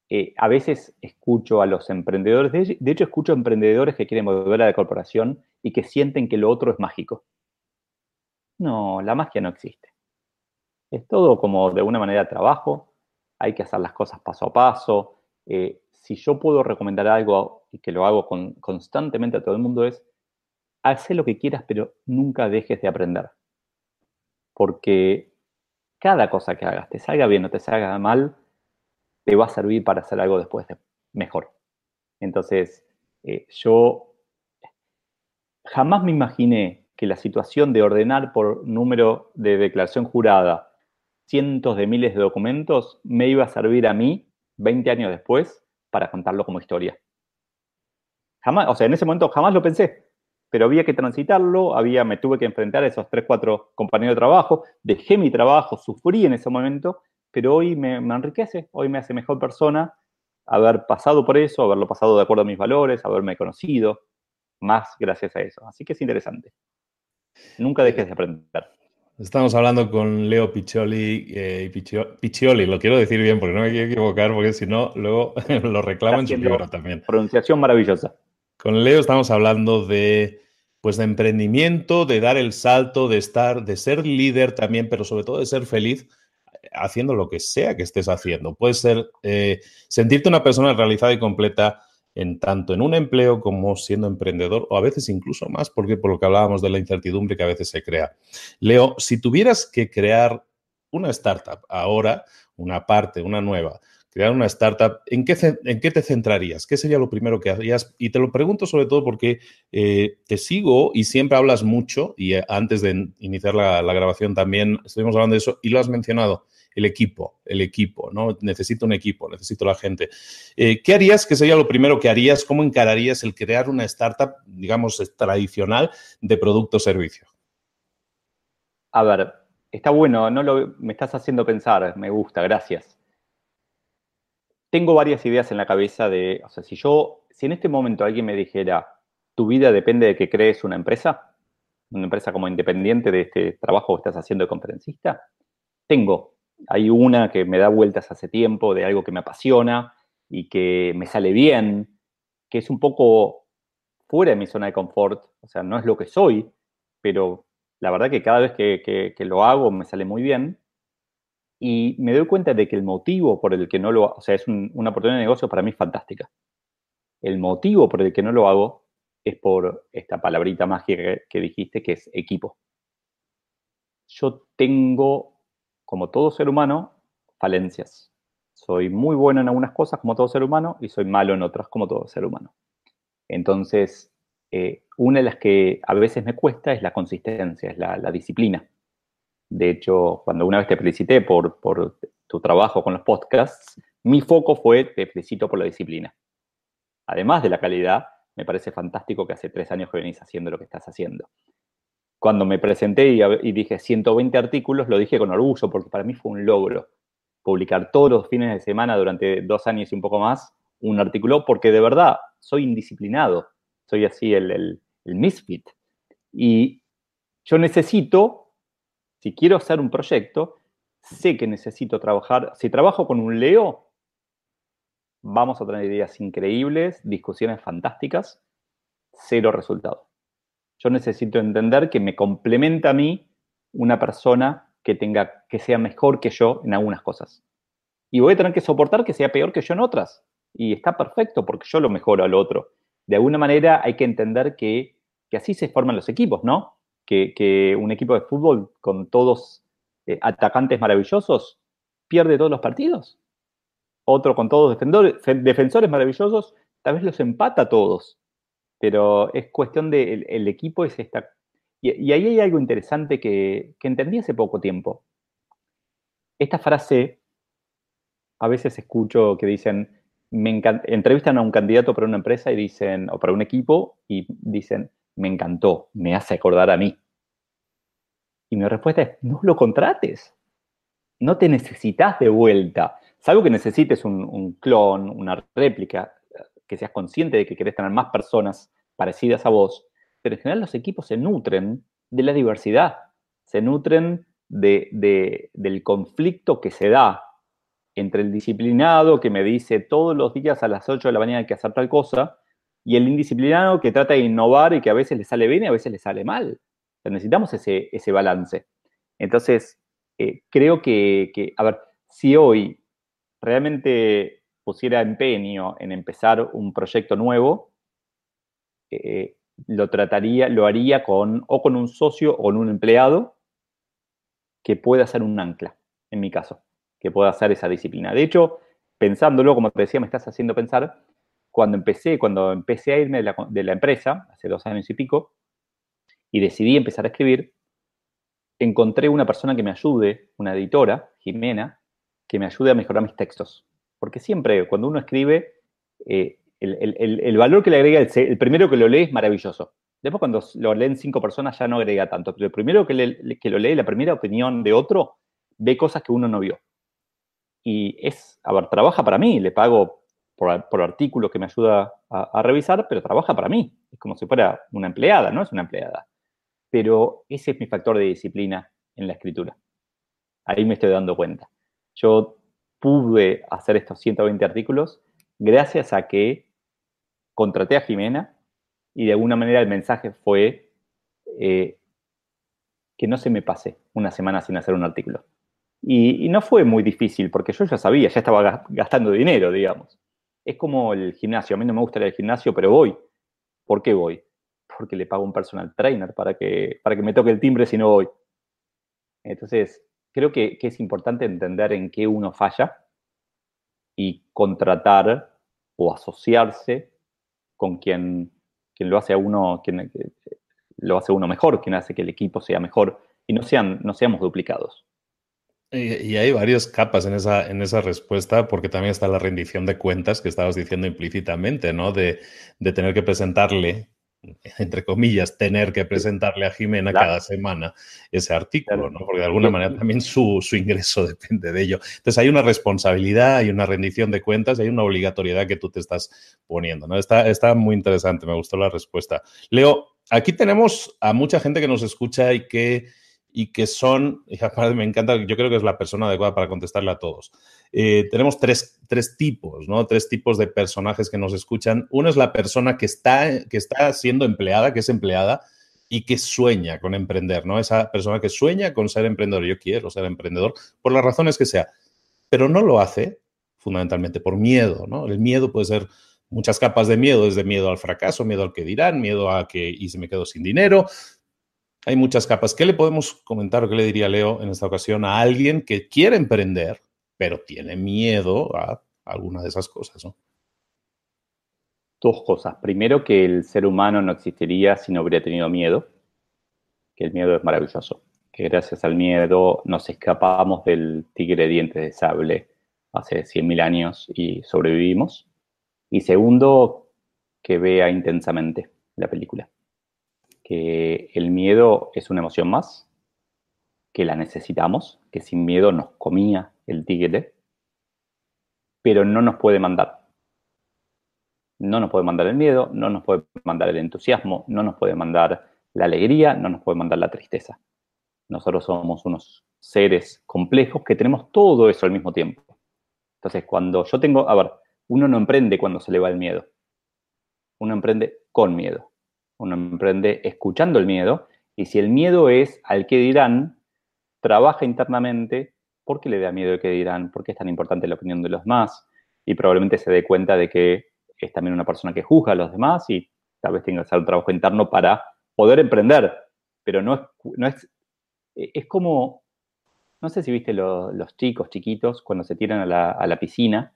B: A veces escucho a los emprendedores, de hecho escucho emprendedores que quieren volver a la corporación y que sienten que lo otro es mágico. No, la magia no existe. Es todo como de una manera de trabajo, hay que hacer las cosas paso a paso. Si yo puedo recomendar algo y que lo hago constantemente a todo el mundo es, haz lo que quieras, pero nunca dejes de aprender. Porque cada cosa que hagas, te salga bien o te salga mal, te va a servir para hacer algo después mejor. Entonces, yo jamás me imaginé que la situación de ordenar por número de declaración jurada cientos de miles de documentos me iba a servir a mí, 20 años después, para contarlo como historia. Jamás, o sea, en ese momento jamás lo pensé, pero había que transitarlo, me tuve que enfrentar a esos 3, 4 compañeros de trabajo, dejé mi trabajo, sufrí en ese momento, pero hoy me enriquece, hoy me hace mejor persona haber pasado por eso, haberlo pasado de acuerdo a mis valores, haberme conocido, más gracias a eso. Así que es interesante. Nunca dejes de aprender.
A: Estamos hablando con Leo Piccioli, Piccioli, lo quiero decir bien porque no me quiero equivocar, porque si no, luego lo reclamo en su libro también.
B: Pronunciación maravillosa.
A: Con Leo estamos hablando de, pues, de emprendimiento, de dar el salto, de ser líder también, pero sobre todo de ser feliz haciendo lo que sea que estés haciendo. Puedes ser, sentirte una persona realizada y completa tanto en un empleo como siendo emprendedor, o a veces incluso más, porque por lo que hablábamos de la incertidumbre que a veces se crea. Leo, si tuvieras que crear una startup ahora, una nueva, crear una startup, ¿en qué te centrarías? ¿Qué sería lo primero que harías? Y te lo pregunto sobre todo porque te sigo y siempre hablas mucho, y antes de iniciar la grabación también estuvimos hablando de eso y lo has mencionado. El equipo, ¿no? Necesito un equipo, necesito la gente. ¿Qué harías? ¿Qué sería lo primero que harías? ¿Cómo encararías el crear una startup, digamos, tradicional de producto o servicio?
B: A ver, está bueno, me estás haciendo pensar, me gusta, gracias. Tengo varias ideas en la cabeza o sea, si en este momento alguien me dijera, tu vida depende de que crees una empresa como independiente de este trabajo que estás haciendo de conferencista, hay una que me da vueltas hace tiempo de algo que me apasiona y que me sale bien, que es un poco fuera de mi zona de confort, o sea, no es lo que soy, pero la verdad que cada vez que lo hago me sale muy bien. Y me doy cuenta de que el motivo por el que no lo hago, o sea, es una oportunidad de negocio para mí fantástica. El motivo por el que no lo hago es por esta palabrita mágica que dijiste, que es equipo. Yo tengo, como todo ser humano, falencias. Soy muy bueno en algunas cosas, como todo ser humano, y soy malo en otras, como todo ser humano. Entonces, una de las que a veces me cuesta es la consistencia, es la disciplina. De hecho, cuando una vez te felicité por tu trabajo con los podcasts, mi foco fue, te felicito por la disciplina. Además de la calidad, me parece fantástico que hace 3 años que venís haciendo lo que estás haciendo. Cuando me presenté y dije 120 artículos, lo dije con orgullo, porque para mí fue un logro publicar todos los fines de semana durante 2 años y un poco más un artículo, porque de verdad soy indisciplinado, soy así el misfit. Y yo necesito, si quiero hacer un proyecto, sé que necesito trabajar. Si trabajo con un Leo, vamos a tener ideas increíbles, discusiones fantásticas, cero resultado. Yo necesito entender que me complementa a mí una persona que sea mejor que yo en algunas cosas. Y voy a tener que soportar que sea peor que yo en otras. Y está perfecto porque yo lo mejoro al otro. De alguna manera hay que entender que así se forman los equipos, ¿no? Que un equipo de fútbol con todos atacantes maravillosos pierde todos los partidos. Otro con todos defensores maravillosos, tal vez los empata a todos. Pero es cuestión de, el equipo es esta. Y ahí hay algo interesante que entendí hace poco tiempo. Esta frase, a veces escucho que dicen, entrevistan a un candidato para una empresa y dicen, o para un equipo, y dicen, me encantó, me hace acordar a mí. Y mi respuesta es, no lo contrates. No te necesitas de vuelta. Salvo que necesites un clon, una réplica, que seas consciente de que querés tener más personas parecidas a vos. Pero en general los equipos se nutren de la diversidad, se nutren del conflicto que se da entre el disciplinado que me dice todos los días a las 8 de la mañana hay que hacer tal cosa, y el indisciplinado que trata de innovar y que a veces le sale bien y a veces le sale mal. O sea, necesitamos ese balance. Entonces, creo a ver, si hoy realmente pusiera empeño en empezar un proyecto nuevo, lo haría o con un socio o con un empleado que pueda ser un ancla, en mi caso, que pueda hacer esa disciplina. De hecho, pensándolo, como te decía, me estás haciendo pensar, cuando empecé a irme de la empresa, hace 2 años y pico, y decidí empezar a escribir, encontré una persona que me ayude, una editora, Jimena, que me ayude a mejorar mis textos. Porque siempre, cuando uno escribe, el valor que le agrega el primero que lo lee es maravilloso. Después, cuando lo leen 5 personas, ya no agrega tanto. Pero el primero que lo lee, la primera opinión de otro, ve cosas que uno no vio. Y trabaja para mí, le pago por artículo que me ayuda a revisar, pero trabaja para mí. Es como si fuera una empleada, no es una empleada. Pero ese es mi factor de disciplina en la escritura. Ahí me estoy dando cuenta. Yo pude hacer estos 120 artículos gracias a que contraté a Jimena y de alguna manera el mensaje fue que no se me pase una semana sin hacer un artículo. Y no fue muy difícil porque yo ya sabía, ya estaba gastando dinero, digamos. Es como el gimnasio. A mí no me gusta ir al gimnasio, pero voy. ¿Por qué voy? Porque le pago a un personal trainer para que me toque el timbre si no voy. Entonces, creo que es importante entender en qué uno falla y contratar o asociarse con quien lo hace a uno, quien lo hace uno mejor, quien hace que el equipo sea mejor y no seamos duplicados.
A: Y hay varias capas en esa respuesta, porque también está la rendición de cuentas que estabas diciendo implícitamente, ¿no? De tener que presentarle, entre comillas, tener que presentarle a Jimena
B: Claro,
A: cada semana ese artículo,
B: claro.
A: ¿no? Porque de alguna manera también su ingreso depende de ello. Entonces hay una responsabilidad, hay una rendición de cuentas, hay una obligatoriedad que tú te estás poniendo, ¿no? Está muy interesante, me gustó la respuesta. Leo, aquí tenemos a mucha gente que nos escucha y que son, y aparte me encanta, yo creo que es la persona adecuada para contestarle a todos. Tenemos tres tipos, ¿no? 3 tipos de personajes que nos escuchan. Uno es la persona que está siendo empleada, que es empleada y que sueña con emprender, ¿no? Esa persona que sueña con ser emprendedor. Yo quiero ser emprendedor, por las razones que sea, pero no lo hace fundamentalmente por miedo, ¿no? El miedo puede ser muchas capas de miedo, desde miedo al fracaso, miedo al que dirán, miedo a que y se me quedo sin dinero. Hay muchas capas. ¿Qué le podemos comentar o qué le diría Leo en esta ocasión a alguien que quiere emprender, pero tiene miedo a alguna de esas cosas, ¿no?
B: 2 cosas. Primero, que el ser humano no existiría si no hubiera tenido miedo, que el miedo es maravilloso, que gracias al miedo nos escapamos del tigre de dientes de sable hace 100.000 años y sobrevivimos. Y segundo, que vea intensamente la película, que el miedo es una emoción más, que la necesitamos, que sin miedo nos comía el tigre, pero no nos puede mandar. No nos puede mandar el miedo, no nos puede mandar el entusiasmo, no nos puede mandar la alegría, no nos puede mandar la tristeza. Nosotros somos unos seres complejos que tenemos todo eso al mismo tiempo. Entonces, cuando yo tengo, uno no emprende cuando se le va el miedo. Uno emprende con miedo. Uno emprende escuchando el miedo. Y si el miedo es al que dirán, trabaja internamente. ¿Por qué le da miedo el que dirán? ¿Por qué es tan importante la opinión de los demás? Y probablemente se dé cuenta de que es también una persona que juzga a los demás y tal vez tenga que hacer un trabajo interno para poder emprender. Pero es como, no sé si viste los chicos chiquitos cuando se tiran a la piscina,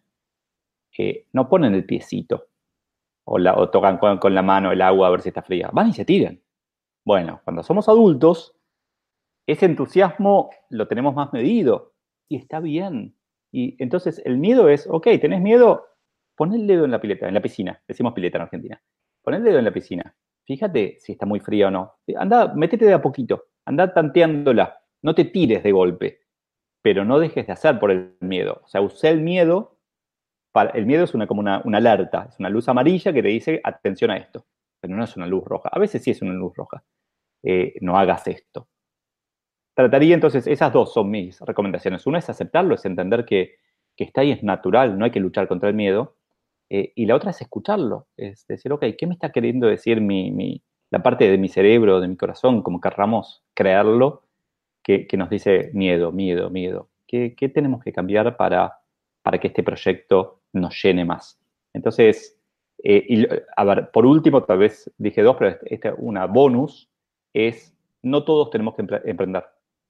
B: no ponen el piecito o tocan con la mano el agua a ver si está fría. Van y se tiran. Bueno, cuando somos adultos, ese entusiasmo lo tenemos más medido y está bien. Y entonces el miedo es, ok, ¿tenés miedo? Pon el dedo en la pileta, en la piscina. Decimos pileta en Argentina. Pon el dedo en la piscina. Fíjate si está muy fría o no. Anda, métete de a poquito. Anda tanteándola. No te tires de golpe. Pero no dejes de hacer por el miedo. O sea, usé el miedo. El miedo es como una alerta. Es una luz amarilla que te dice, atención a esto. Pero no es una luz roja. A veces sí es una luz roja. No hagas esto. Trataría entonces, esas 2 son mis recomendaciones. Una es aceptarlo, es entender que que está ahí, es natural, no hay que luchar contra el miedo. Y la otra es escucharlo, es decir, ok, ¿qué me está queriendo decir la parte de mi cerebro, de mi corazón, como querramos creerlo, que nos dice miedo, miedo, miedo? ¿Qué tenemos que cambiar para que este proyecto nos llene más? Entonces, a ver, por último, tal vez dije dos, pero una bonus es, no todos tenemos que emprender.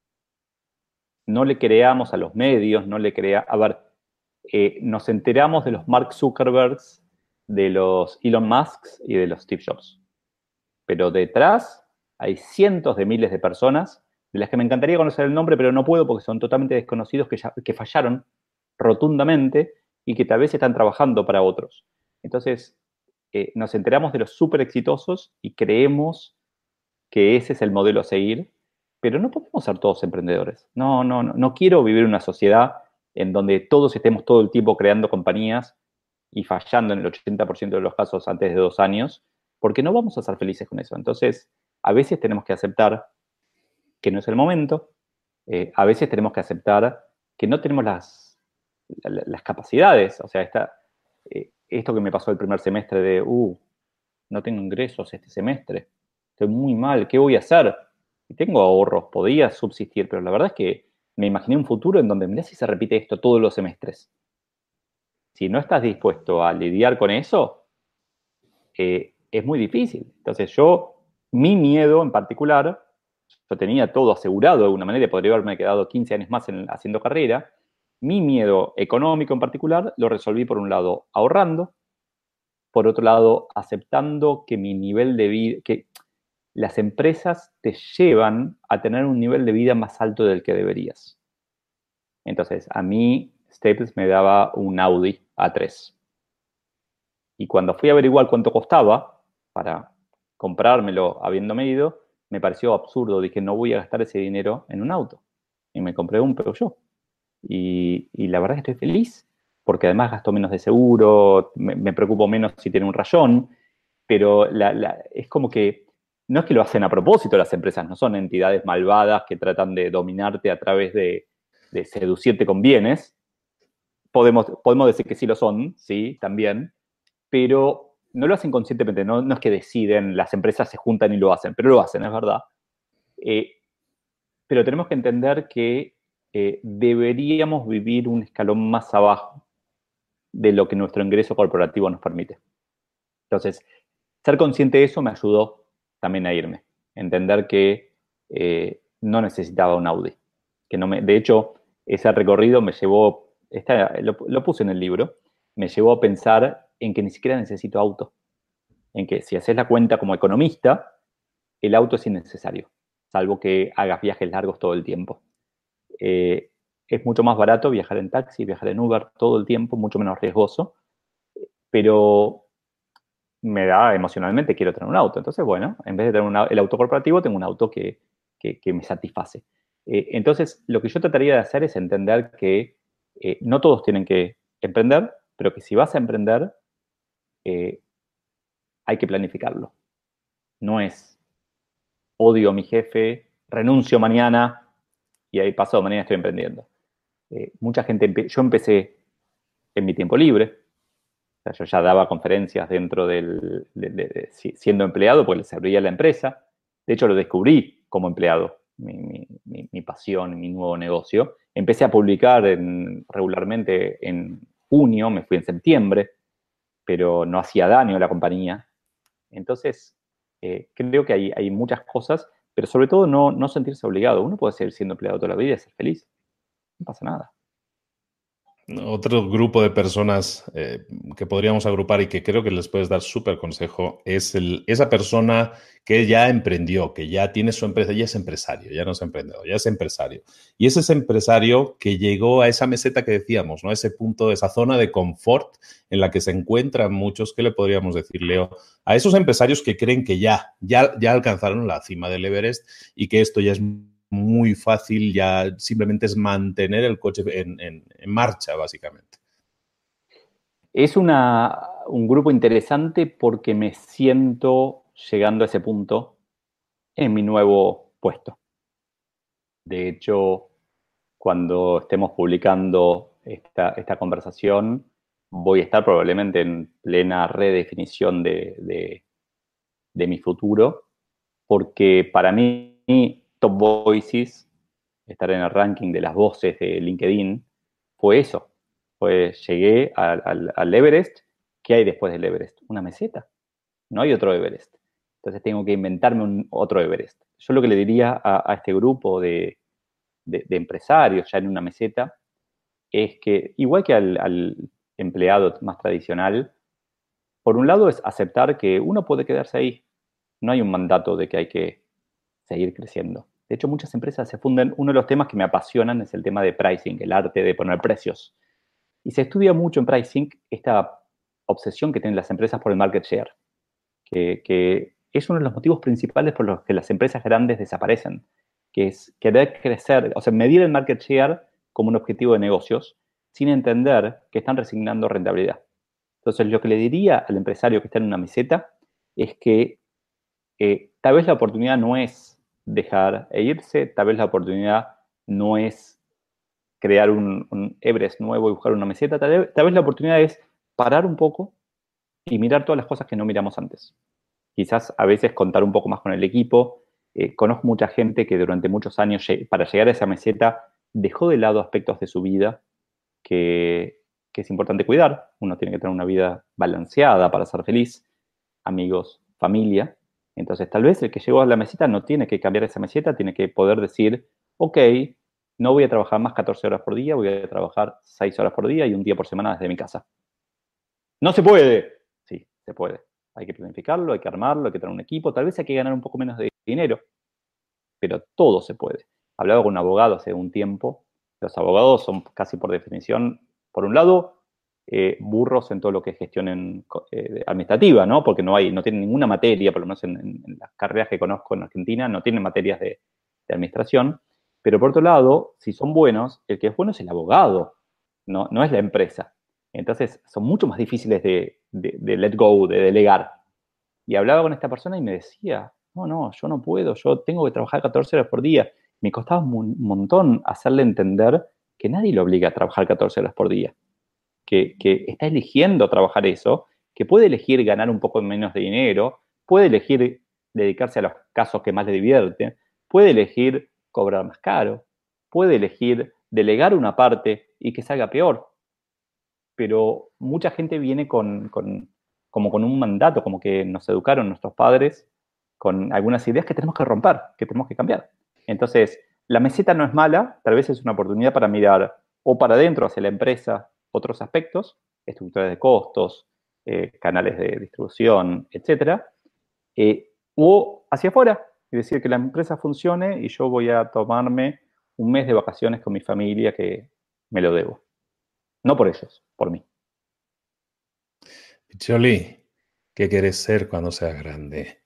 B: No le creamos a los medios, no le crea. A ver, nos enteramos de los Mark Zuckerbergs, de los Elon Musks y de los Steve Jobs. Pero detrás hay cientos de miles de personas de las que me encantaría conocer el nombre, pero no puedo porque son totalmente desconocidos que fallaron rotundamente y que tal vez están trabajando para otros. Entonces, nos enteramos de los súper exitosos y creemos que ese es el modelo a seguir, pero no podemos ser todos emprendedores. No quiero vivir en una sociedad en donde todos estemos todo el tiempo creando compañías y fallando en el 80% de los casos antes de 2 años, porque no vamos a ser felices con eso. Entonces, a veces tenemos que aceptar que no es el momento, a veces tenemos que aceptar que no tenemos las capacidades. O sea, esto que me pasó el primer semestre de, no tengo ingresos este semestre, estoy muy mal, ¿qué voy a hacer? Y tengo ahorros, podía subsistir, pero la verdad es que me imaginé un futuro en donde, mirá si se repite esto todos los semestres. Si no estás dispuesto a lidiar con eso, es muy difícil. Entonces mi miedo en particular, yo tenía todo asegurado de alguna manera, podría haberme quedado 15 años más haciendo carrera. Mi miedo económico en particular lo resolví por un lado ahorrando, por otro lado aceptando que mi nivel de vida, que las empresas te llevan a tener un nivel de vida más alto del que deberías. Entonces, a mí Staples me daba un Audi A3. Y cuando fui a averiguar cuánto costaba para comprármelo habiéndome ido, me pareció absurdo. Dije, no voy a gastar ese dinero en un auto. Y me compré un Peugeot. Y la verdad es que estoy feliz, porque además gasto menos de seguro, me preocupo menos si tiene un rayón, pero es como que no es que lo hacen a propósito las empresas, no son entidades malvadas que tratan de dominarte a través de seducirte con bienes. Podemos decir que sí lo son, sí, también, pero no lo hacen conscientemente, no es que deciden, las empresas se juntan y lo hacen, pero lo hacen, es verdad. Pero tenemos que entender que deberíamos vivir un escalón más abajo de lo que nuestro ingreso corporativo nos permite. Entonces, ser consciente de eso me ayudó también a irme. Entender que no necesitaba un Audi. De hecho, ese recorrido me llevó, lo puse en el libro, me llevó a pensar en que ni siquiera necesito auto. En que si haces la cuenta como economista, el auto es innecesario, salvo que hagas viajes largos todo el tiempo. Es mucho más barato viajar en taxi, viajar en Uber todo el tiempo, mucho menos riesgoso, pero me da emocionalmente, quiero tener un auto. Entonces, bueno, en vez de tener el auto corporativo, tengo un auto que me satisface. Entonces, lo que yo trataría de hacer es entender que no todos tienen que emprender, pero que si vas a emprender, hay que planificarlo. No es odio a mi jefe, renuncio mañana y ahí pasado mañana estoy emprendiendo. Mucha gente, yo empecé en mi tiempo libre, o sea, yo ya daba conferencias dentro siendo empleado porque le servía a la empresa. De hecho, lo descubrí como empleado, mi pasión, mi nuevo negocio. Empecé a publicar regularmente en junio, me fui en septiembre, pero no hacía daño a la compañía. Entonces, creo que hay muchas cosas, pero sobre todo no sentirse obligado. Uno puede seguir siendo empleado toda la vida y ser feliz. No pasa nada.
A: Otro grupo de personas que podríamos agrupar y que creo que les puedes dar súper consejo es esa persona que ya emprendió, que ya tiene su empresa, ya es empresario, ya no es emprendedor, ya es empresario. Y es ese empresario que llegó a esa meseta que decíamos, ¿no? Ese punto, esa zona de confort en la que se encuentran muchos, ¿qué le podríamos decir, Leo? A esos empresarios que creen que ya alcanzaron la cima del Everest y que esto ya es muy fácil, ya simplemente es mantener el coche en marcha, básicamente.
B: Es un grupo interesante porque me siento llegando a ese punto en mi nuevo puesto. De hecho, cuando estemos publicando esta conversación, voy a estar probablemente en plena redefinición de mi futuro, porque para mí Top Voices, estar en el ranking de las voces de LinkedIn, fue eso. Llegué al Everest. ¿Qué hay después del Everest? Una meseta. No hay otro Everest. Entonces tengo que inventarme otro Everest. Yo lo que le diría a este grupo de empresarios ya en una meseta es que, igual que al empleado más tradicional, por un lado es aceptar que uno puede quedarse ahí. No hay un mandato de que hay que seguir creciendo. De hecho, muchas empresas se funden. Uno de los temas que me apasionan es el tema de pricing, el arte de poner precios. Y se estudia mucho en pricing esta obsesión que tienen las empresas por el market share, que es uno de los motivos principales por los que las empresas grandes desaparecen, que es querer crecer, o sea, medir el market share como un objetivo de negocios sin entender que están resignando rentabilidad. Entonces, lo que le diría al empresario que está en una meseta es que tal vez la oportunidad no es dejar e irse, tal vez la oportunidad no es crear un Everest nuevo y buscar una meseta, tal vez la oportunidad es parar un poco y mirar todas las cosas que no miramos antes. Quizás a veces contar un poco más con el equipo. Conozco mucha gente que durante muchos años, para llegar a esa meseta, dejó de lado aspectos de su vida que es importante cuidar. Uno tiene que tener una vida balanceada para ser feliz, amigos, familia. Entonces, tal vez el que llegó a la meseta no tiene que cambiar esa meseta, tiene que poder decir, ok, no voy a trabajar más 14 horas por día, voy a trabajar 6 horas por día y un día por semana desde mi casa. No se puede. Sí, se puede. Hay que planificarlo, hay que armarlo, hay que tener un equipo, tal vez hay que ganar un poco menos de dinero, pero todo se puede. Hablaba con un abogado hace un tiempo. Los abogados son casi por definición, por un lado, burros en todo lo que es gestión administrativa, ¿no? Porque no tienen ninguna materia, por lo menos en las carreras que conozco en Argentina, no tienen materias de administración. Pero por otro lado, si son buenos, el que es bueno es el abogado, no es la empresa. Entonces, son mucho más difíciles de let go, de delegar. Y hablaba con esta persona y me decía, no, yo no puedo, yo tengo que trabajar 14 horas por día. Me costaba un montón hacerle entender que nadie lo obliga a trabajar 14 horas por día, que está eligiendo trabajar eso, que puede elegir ganar un poco menos de dinero, puede elegir dedicarse a los casos que más le divierten, puede elegir cobrar más caro, puede elegir delegar una parte y que salga peor. Pero mucha gente viene como con un mandato, como que nos educaron nuestros padres con algunas ideas que tenemos que romper, que tenemos que cambiar. Entonces, la meseta no es mala, tal vez es una oportunidad para mirar o para adentro hacia la empresa otros aspectos, estructuras de costos, canales de distribución, etcétera, o hacia afuera, es decir, que la empresa funcione y yo voy a tomarme un mes de vacaciones con mi familia que me lo debo. No por ellos, por mí.
A: Picholi, ¿qué quieres ser cuando seas grande?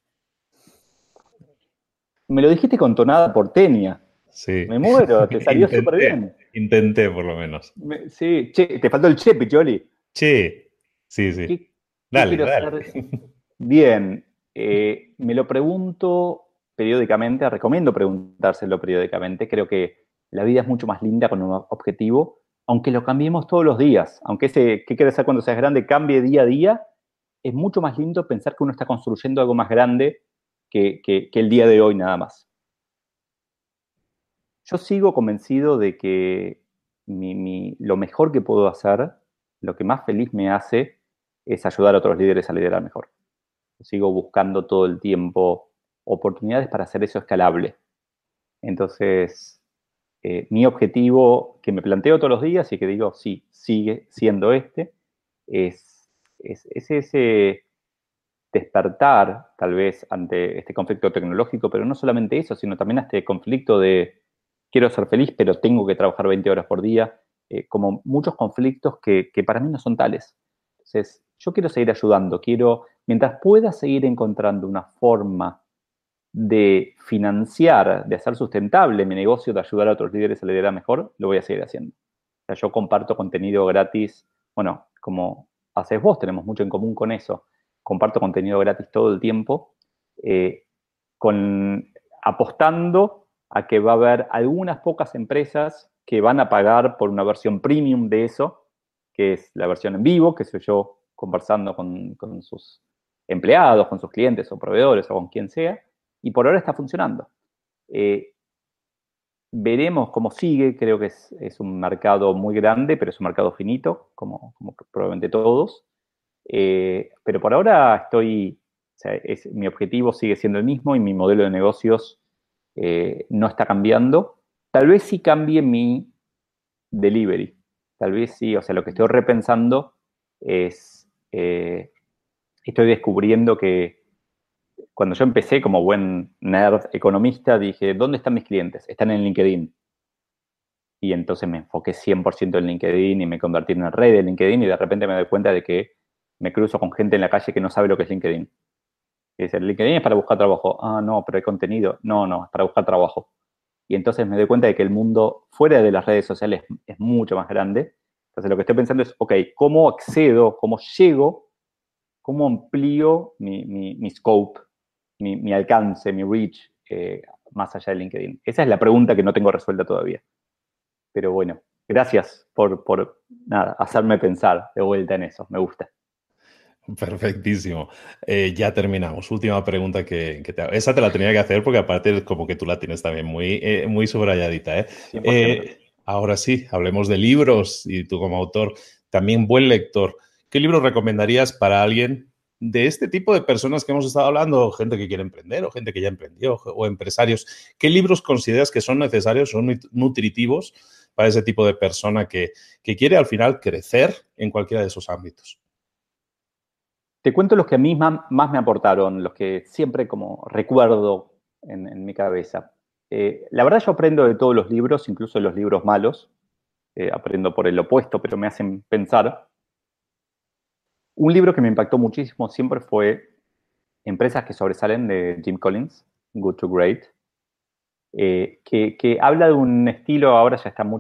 B: Me lo dijiste con tonada porteña.
A: Sí,
B: Me muero, te salió súper bien.
A: intenté por lo menos.
B: Sí, che, te faltó el che, Picholi.
A: Che, sí, sí.
B: ¿Qué
A: Dale,
B: quiero
A: dale.
B: hacer? Bien, me lo pregunto periódicamente, recomiendo preguntárselo periódicamente. Creo que la vida es mucho más linda con un objetivo, aunque lo cambiemos todos los días. Aunque ese qué quieres hacer cuando seas grande cambie día a día, es mucho más lindo pensar que uno está construyendo algo más grande que el día de hoy nada más. Yo sigo convencido de que lo mejor que puedo hacer, lo que más feliz me hace, es ayudar a otros líderes a liderar mejor. Yo sigo buscando todo el tiempo oportunidades para hacer eso escalable. Entonces, mi objetivo que me planteo todos los días y que digo, sí, sigue siendo es ese despertar, tal vez, ante este conflicto tecnológico, pero no solamente eso, sino también a este conflicto de quiero ser feliz, pero tengo que trabajar 20 horas por día, como muchos conflictos que para mí no son tales. Entonces, yo quiero seguir ayudando, mientras pueda seguir encontrando una forma de financiar, de hacer sustentable mi negocio, de ayudar a otros líderes a liderar mejor, lo voy a seguir haciendo. O sea, yo comparto contenido gratis, bueno, como haces vos, tenemos mucho en común con eso. Comparto contenido gratis todo el tiempo, eh, apostando a que va a haber algunas pocas empresas que van a pagar por una versión premium de eso, que es la versión en vivo, que soy yo conversando con sus empleados, con sus clientes o proveedores o con quien sea, y por ahora está funcionando. Veremos cómo sigue, creo que es un mercado muy grande, pero es un mercado finito, como probablemente todos. Pero por ahora o sea, mi objetivo sigue siendo el mismo y mi modelo de negocios no está cambiando. Tal vez sí cambie mi delivery. Tal vez sí, o sea, lo que estoy repensando es, estoy descubriendo que cuando yo empecé como buen nerd economista, dije, ¿dónde están mis clientes? Están en LinkedIn. Y entonces me enfoqué 100% en LinkedIn y me convertí en el rey de LinkedIn y de repente me doy cuenta de que me cruzo con gente en la calle que no sabe lo que es LinkedIn. Y dice, LinkedIn es para buscar trabajo. Ah, no, pero hay contenido. No, no, es para buscar trabajo. Y entonces me doy cuenta de que el mundo fuera de las redes sociales es mucho más grande. Entonces lo que estoy pensando es, ok, ¿cómo accedo, cómo llego, cómo amplío mi scope, mi alcance, mi reach más allá de LinkedIn? Esa es la pregunta que no tengo resuelta todavía. Pero bueno, gracias por nada, hacerme pensar de vuelta en eso. Me gusta.
A: Perfectísimo. Ya terminamos. Última pregunta que te hago. Esa te la tenía que hacer porque aparte como que tú la tienes también muy subrayadita, ¿eh?
B: 100%.
A: Ahora sí, hablemos de libros y tú como autor, también buen lector. ¿Qué libros recomendarías para alguien de este tipo de personas que hemos estado hablando? Gente que quiere emprender o gente que ya emprendió o empresarios. ¿Qué libros consideras que son necesarios, son nutritivos para ese tipo de persona que quiere al final crecer en cualquiera de esos ámbitos?
B: Te cuento los que a mí más me aportaron, los que siempre como recuerdo en mi cabeza. La verdad yo aprendo de todos los libros, incluso de los libros malos. Aprendo por el opuesto, pero me hacen pensar. Un libro que me impactó muchísimo siempre fue Empresas que sobresalen de Jim Collins, Good to Great, que habla de un estilo, ahora ya está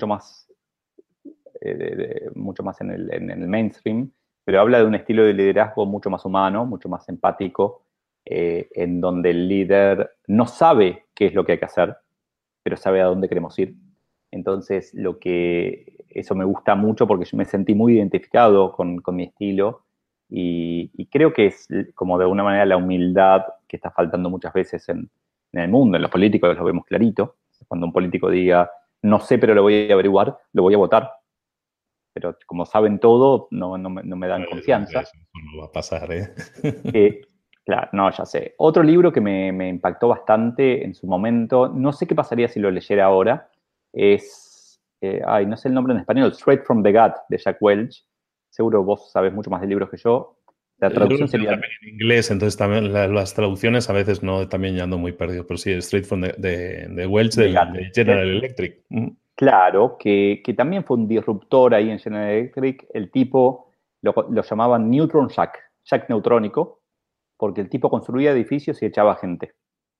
B: mucho más en el mainstream, pero habla de un estilo de liderazgo mucho más humano, mucho más empático, en donde el líder no sabe qué es lo que hay que hacer, pero sabe a dónde queremos ir. Entonces, eso me gusta mucho porque yo me sentí muy identificado con mi estilo y creo que es como de alguna manera la humildad que está faltando muchas veces en el mundo, en los políticos lo vemos clarito. Cuando un político diga, no sé, pero lo voy a averiguar, lo voy a votar, pero como saben todo, no me dan confianza.
A: Eso no va a pasar, ¿eh?
B: Eh, claro, no, ya sé. Otro libro que me impactó bastante en su momento, no sé qué pasaría si lo leyera ahora, es, no sé el nombre en español, Straight from the Gut, de Jack Welch. Seguro vos sabés mucho más de libros que yo. La
A: Yo
B: traducción sería
A: también en inglés, entonces también las traducciones a veces no, también ya ando muy perdido, pero sí, Straight from de Welch,
B: The Gut.
A: de General Electric.
B: Claro, que también fue un disruptor ahí en General Electric. El tipo lo llamaban Neutron Jack, Jack neutrónico, porque el tipo construía edificios y echaba gente.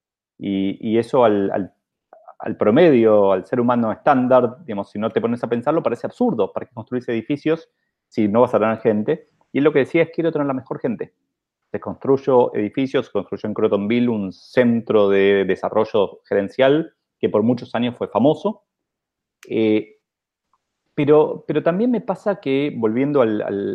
B: Y eso al promedio, al ser humano estándar, digamos, si no te pones a pensarlo, parece absurdo. ¿Para qué construís edificios si no vas a tener gente? Y él lo que decía es, quiero tener la mejor gente. Se construyó edificios, se construyó en Crotonville un centro de desarrollo gerencial que por muchos años fue famoso. Eh, pero también me pasa que, volviendo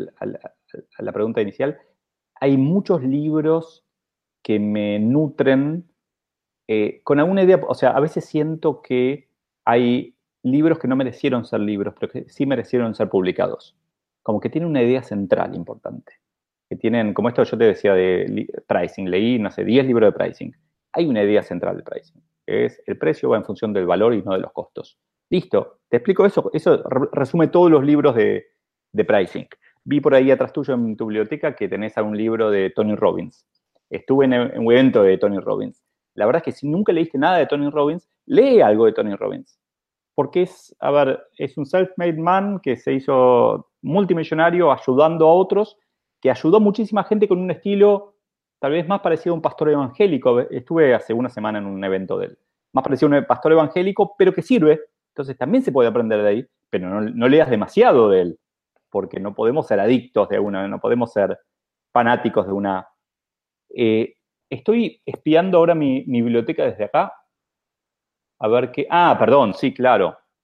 B: a la pregunta inicial, hay muchos libros que me nutren con alguna idea, o sea, a veces siento que hay libros que no merecieron ser libros, pero que sí merecieron ser publicados. Como que tienen una idea central importante. Que tienen, como esto yo te decía de pricing, leí, no sé, 10 libros de pricing. Hay una idea central de pricing, que es el precio va en función del valor y no de los costos. Listo, te explico eso. Eso resume todos los libros de pricing. Vi por ahí atrás tuyo en tu biblioteca que tenés algún libro de Tony Robbins. Estuve en un evento de Tony Robbins. La verdad es que si nunca leíste nada de Tony Robbins, lee algo de Tony Robbins. Porque es un self-made man que se hizo multimillonario ayudando a otros, que ayudó a muchísima gente con un estilo tal vez más parecido a un pastor evangélico. Estuve hace una semana en un evento de él. Más parecido a un pastor evangélico, pero que sirve. Entonces también se puede aprender de ahí, pero no leas demasiado de él, porque no podemos ser adictos de una, no podemos ser fanáticos de una. Eh, Estoy espiando ahora mi biblioteca desde acá. A ver qué. Ah, perdón, sí, claro.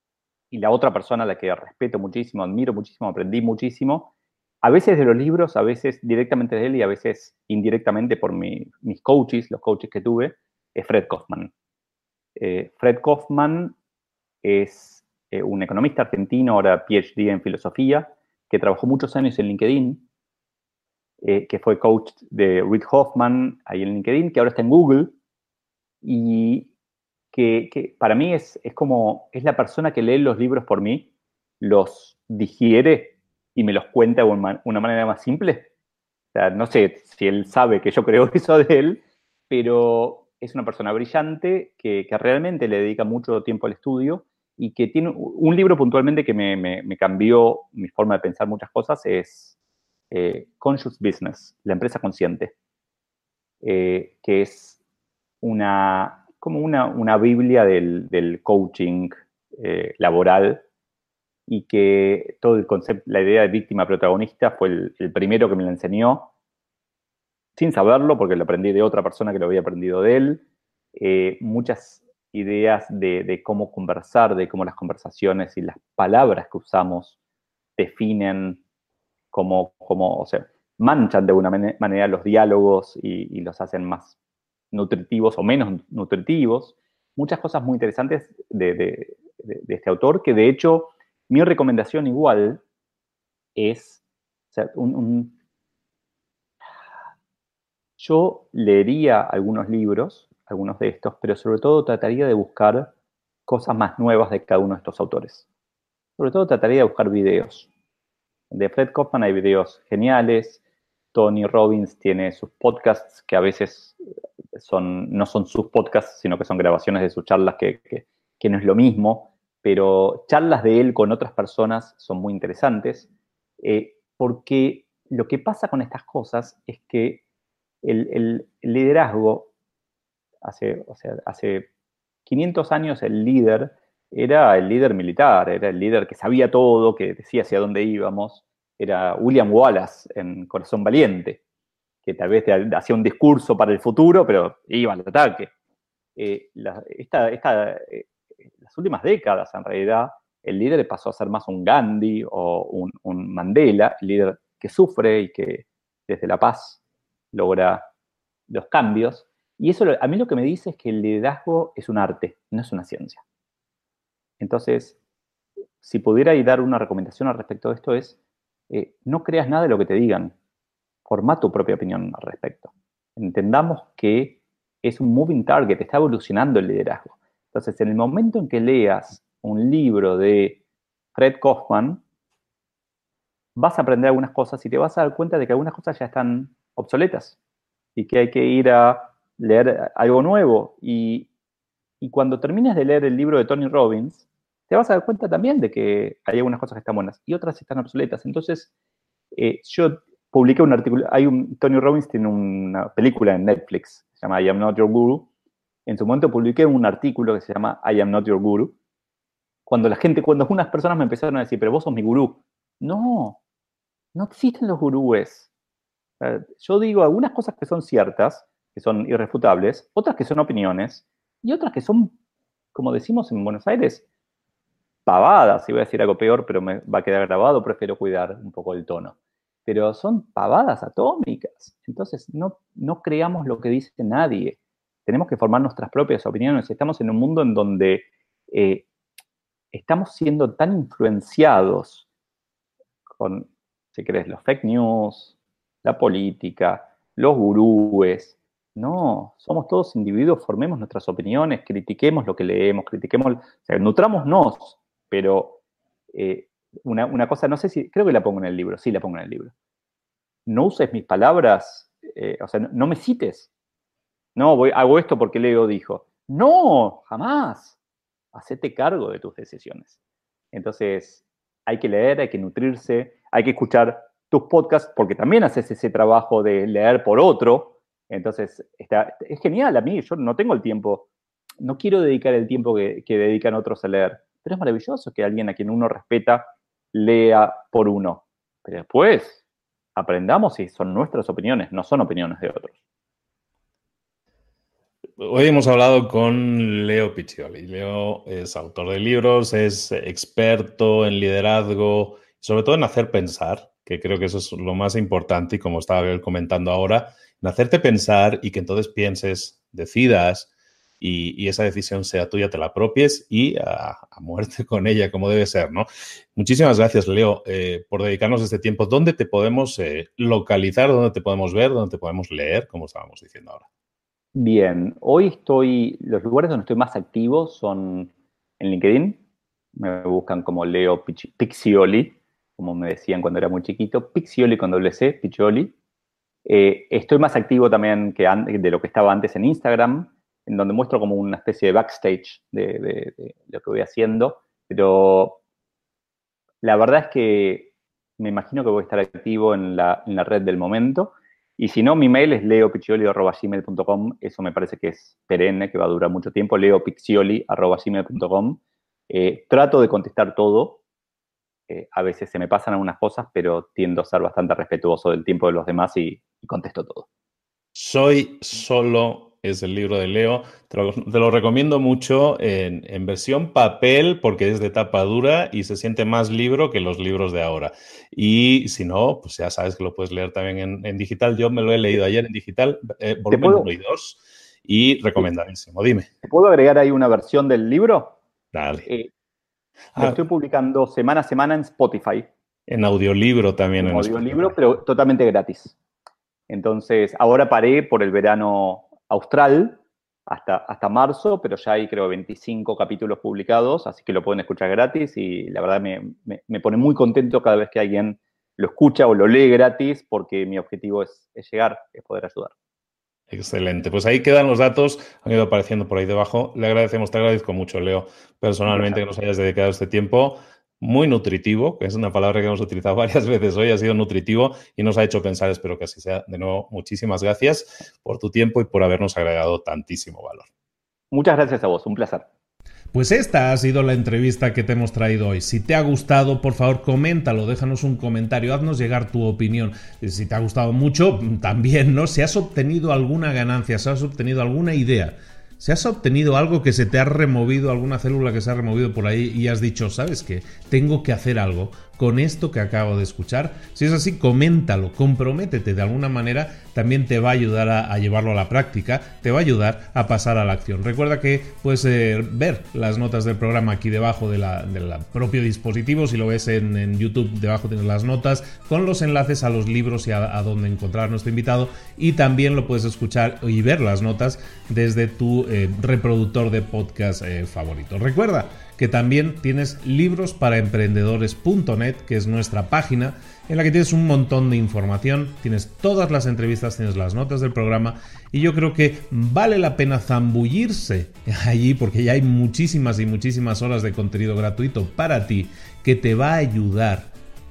B: y la otra persona a la que respeto muchísimo, admiro muchísimo, aprendí muchísimo, a veces de los libros, a veces directamente de él y a veces indirectamente por mis coaches, los coaches que tuve, es Fred Kaufman. Fred Kaufman es un economista argentino, ahora PhD en filosofía, que trabajó muchos años en LinkedIn, que fue coach de Reid Hoffman ahí en LinkedIn, que ahora está en Google, y que para mí es la persona que lee los libros por mí, los digiere y me los cuenta de una manera más simple. O sea, no sé si él sabe que yo creo eso de él, pero es una persona brillante que realmente le dedica mucho tiempo al estudio y que tiene un libro puntualmente que me cambió mi forma de pensar muchas cosas, es Conscious Business, la empresa consciente, que es como una biblia del coaching laboral, y que todo el concepto, la idea de víctima protagonista fue el primero que me la enseñó, sin saberlo, porque lo aprendí de otra persona que lo había aprendido de él. Muchas ideas de cómo conversar, de cómo las conversaciones y las palabras que usamos definen o sea, manchan de una manera los diálogos y los hacen más nutritivos o menos nutritivos. Muchas cosas muy interesantes de este autor, que de hecho mi recomendación igual es, o sea, yo leería algunos libros, algunos de estos, pero sobre todo trataría de buscar cosas más nuevas de cada uno de estos autores. Sobre todo trataría de buscar videos. De Fred Kaufman hay videos geniales. Tony Robbins tiene sus podcasts que a veces no son sus podcasts, sino que son grabaciones de sus charlas que no es lo mismo, pero charlas de él con otras personas son muy interesantes, porque lo que pasa con estas cosas es que el liderazgo, hace 500 años el líder era el líder militar, era el líder que sabía todo, que decía hacia dónde íbamos, era William Wallace en Corazón Valiente, que tal vez hacía un discurso para el futuro, pero iba al ataque. Las últimas décadas, en realidad, el líder pasó a ser más un Gandhi o un Mandela, el líder que sufre y que desde la paz logra los cambios. Y eso a mí lo que me dice es que el liderazgo es un arte, no es una ciencia. Entonces, si pudiera dar una recomendación al respecto de esto es, no creas nada de lo que te digan, forma tu propia opinión al respecto. Entendamos que es un moving target, está evolucionando el liderazgo. Entonces, en el momento en que leas un libro de Fred Kaufman, vas a aprender algunas cosas y te vas a dar cuenta de que algunas cosas ya están obsoletas y que hay que ir a leer algo nuevo. Y cuando termines de leer el libro de Tony Robbins, te vas a dar cuenta también de que hay algunas cosas que están buenas y otras están obsoletas. Entonces, yo publiqué un artículo, Tony Robbins tiene una película en Netflix, se llama I Am Not Your Guru. En su momento publiqué un artículo que se llama I Am Not Your Guru. Cuando algunas personas me empezaron a decir, pero vos sos mi gurú. No, no existen los gurúes. Yo digo algunas cosas que son ciertas, que son irrefutables, otras que son opiniones, y otras que son, como decimos en Buenos Aires, pavadas. Si voy a decir algo peor, pero me va a quedar grabado, prefiero cuidar un poco el tono. Pero son pavadas atómicas. Entonces, no creamos lo que dice nadie. Tenemos que formar nuestras propias opiniones. Estamos en un mundo en donde estamos siendo tan influenciados con, si querés, los fake news, la política, los gurúes. No, somos todos individuos, formemos nuestras opiniones, critiquemos lo que leemos, o sea, nutrámonos, pero una cosa, no sé si, creo que la pongo en el libro, sí la pongo en el libro. No uses mis palabras, o sea, no me cites. No, hago esto porque Leo dijo. No, jamás. Hacete cargo de tus decisiones. Entonces, hay que leer, hay que nutrirse, hay que escuchar tus podcasts porque también haces ese trabajo de leer por otro. Entonces, es genial a mí, yo no tengo el tiempo, no quiero dedicar el tiempo que dedican otros a leer, pero es maravilloso que alguien a quien uno respeta lea por uno. Pero después, aprendamos si son nuestras opiniones, no son opiniones de otros.
A: hoy hemos hablado con Leo Piccioli. Leo es autor de libros, es experto en liderazgo, sobre todo en hacer pensar, que creo que eso es lo más importante y como estaba él comentando ahora, en hacerte pensar y que entonces pienses, decidas y esa decisión sea tuya, te la apropies y a muerte con ella, como debe ser, ¿no? Muchísimas gracias, Leo, por dedicarnos este tiempo. ¿Dónde te podemos localizar? ¿Dónde te podemos ver? ¿Dónde te podemos leer? Como estábamos diciendo ahora.
B: Bien, los lugares donde estoy más activo son en LinkedIn, me buscan como Leo Piccioli, como me decían cuando era muy chiquito, Piccioli con doble C, Piccioli. Estoy más activo también de lo que estaba antes en Instagram, en donde muestro como una especie de backstage de lo que voy haciendo, pero la verdad es que me imagino que voy a estar activo en la red del momento. Y si no, mi mail es leopiccioli@gmail.com. Eso me parece que es perenne, que va a durar mucho tiempo. leopiccioli@gmail.com. Trato de contestar todo. A veces se me pasan algunas cosas, pero tiendo a ser bastante respetuoso del tiempo de los demás y contesto todo.
A: Soy solo es el libro de Leo. Te lo recomiendo mucho en versión papel porque es de tapa dura y se siente más libro que los libros de ahora. Y si no, pues ya sabes que lo puedes leer también en digital. Yo me lo he leído ayer en digital, volumen 1 y 2, y recomendadísimo. Dime.
B: ¿Te puedo agregar ahí una versión del libro?
A: Dale.
B: Lo estoy publicando semana a semana en Spotify.
A: En audiolibro también.
B: En audiolibro, pero totalmente gratis. Entonces, ahora paré por el verano austral hasta marzo, pero ya hay creo 25 capítulos publicados, así que lo pueden escuchar gratis y la verdad me pone muy contento cada vez que alguien lo escucha o lo lee gratis porque mi objetivo es llegar, es poder ayudar.
A: Excelente. Pues ahí quedan los datos, han ido apareciendo por ahí debajo. Le agradecemos, te agradezco mucho, Leo, personalmente que nos hayas dedicado este tiempo. Muy nutritivo, que es una palabra que hemos utilizado varias veces hoy, ha sido nutritivo y nos ha hecho pensar, espero que así sea. De nuevo, muchísimas gracias por tu tiempo y por habernos agregado tantísimo valor.
B: Muchas gracias a vos, un placer.
A: Pues esta ha sido la entrevista que te hemos traído hoy. Si te ha gustado, por favor, coméntalo, déjanos un comentario, haznos llegar tu opinión. Si te ha gustado mucho, también, ¿no? Si has obtenido alguna ganancia, si has obtenido alguna idea, si has obtenido algo que se te ha removido, alguna célula que se ha removido por ahí y has dicho, ¿sabes qué? Tengo que hacer algo con esto que acabo de escuchar. Si es así, coméntalo, comprométete de alguna manera, también te va a ayudar a llevarlo a la práctica, te va a ayudar a pasar a la acción. Recuerda que puedes ver las notas del programa aquí debajo del propio dispositivo. Si lo ves en YouTube, debajo tienes las notas con los enlaces a los libros y a dónde encontrar a nuestro invitado, y también lo puedes escuchar y ver las notas desde tu reproductor de podcast favorito. Recuerda que también tienes librosparaemprendedores.net, que es nuestra página en la que tienes un montón de información, tienes todas las entrevistas, tienes las notas del programa, y yo creo que vale la pena zambullirse allí porque ya hay muchísimas y muchísimas horas de contenido gratuito para ti que te va a ayudar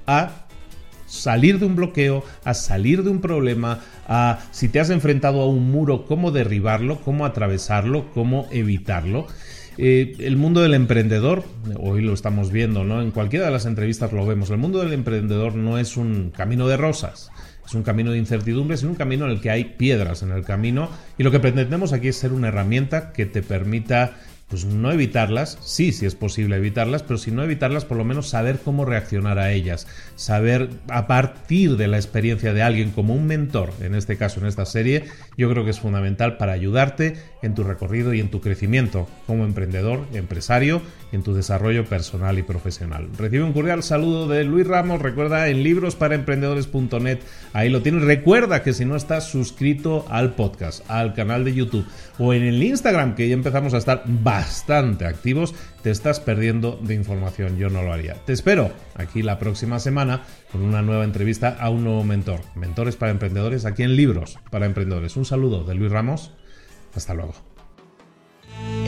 A: a salir de un bloqueo, a salir de un problema, a si te has enfrentado a un muro, cómo derribarlo, cómo atravesarlo, cómo evitarlo. El mundo del emprendedor, hoy lo estamos viendo, ¿no? En cualquiera de las entrevistas lo vemos. El mundo del emprendedor no es un camino de rosas, es un camino de incertidumbre, es un camino en el que hay piedras en el camino, y lo que pretendemos aquí es ser una herramienta que te permita, pues no evitarlas, sí es posible evitarlas, pero si no evitarlas, por lo menos saber cómo reaccionar a ellas, saber a partir de la experiencia de alguien como un mentor, en este caso, en esta serie, yo creo que es fundamental para ayudarte en tu recorrido y en tu crecimiento como emprendedor, empresario, en tu desarrollo personal y profesional. Recibe un cordial saludo de Luis Ramos. Recuerda, en librosparaemprendedores.net, ahí lo tienes. Recuerda que si no estás suscrito al podcast, al canal de YouTube o en el Instagram, que ya empezamos a estar bastante activos, te estás perdiendo de información. Yo no lo haría. Te espero aquí la próxima semana con una nueva entrevista a un nuevo mentor. Mentores para emprendedores aquí en Libros para Emprendedores. Un saludo de Luis Ramos. Hasta luego.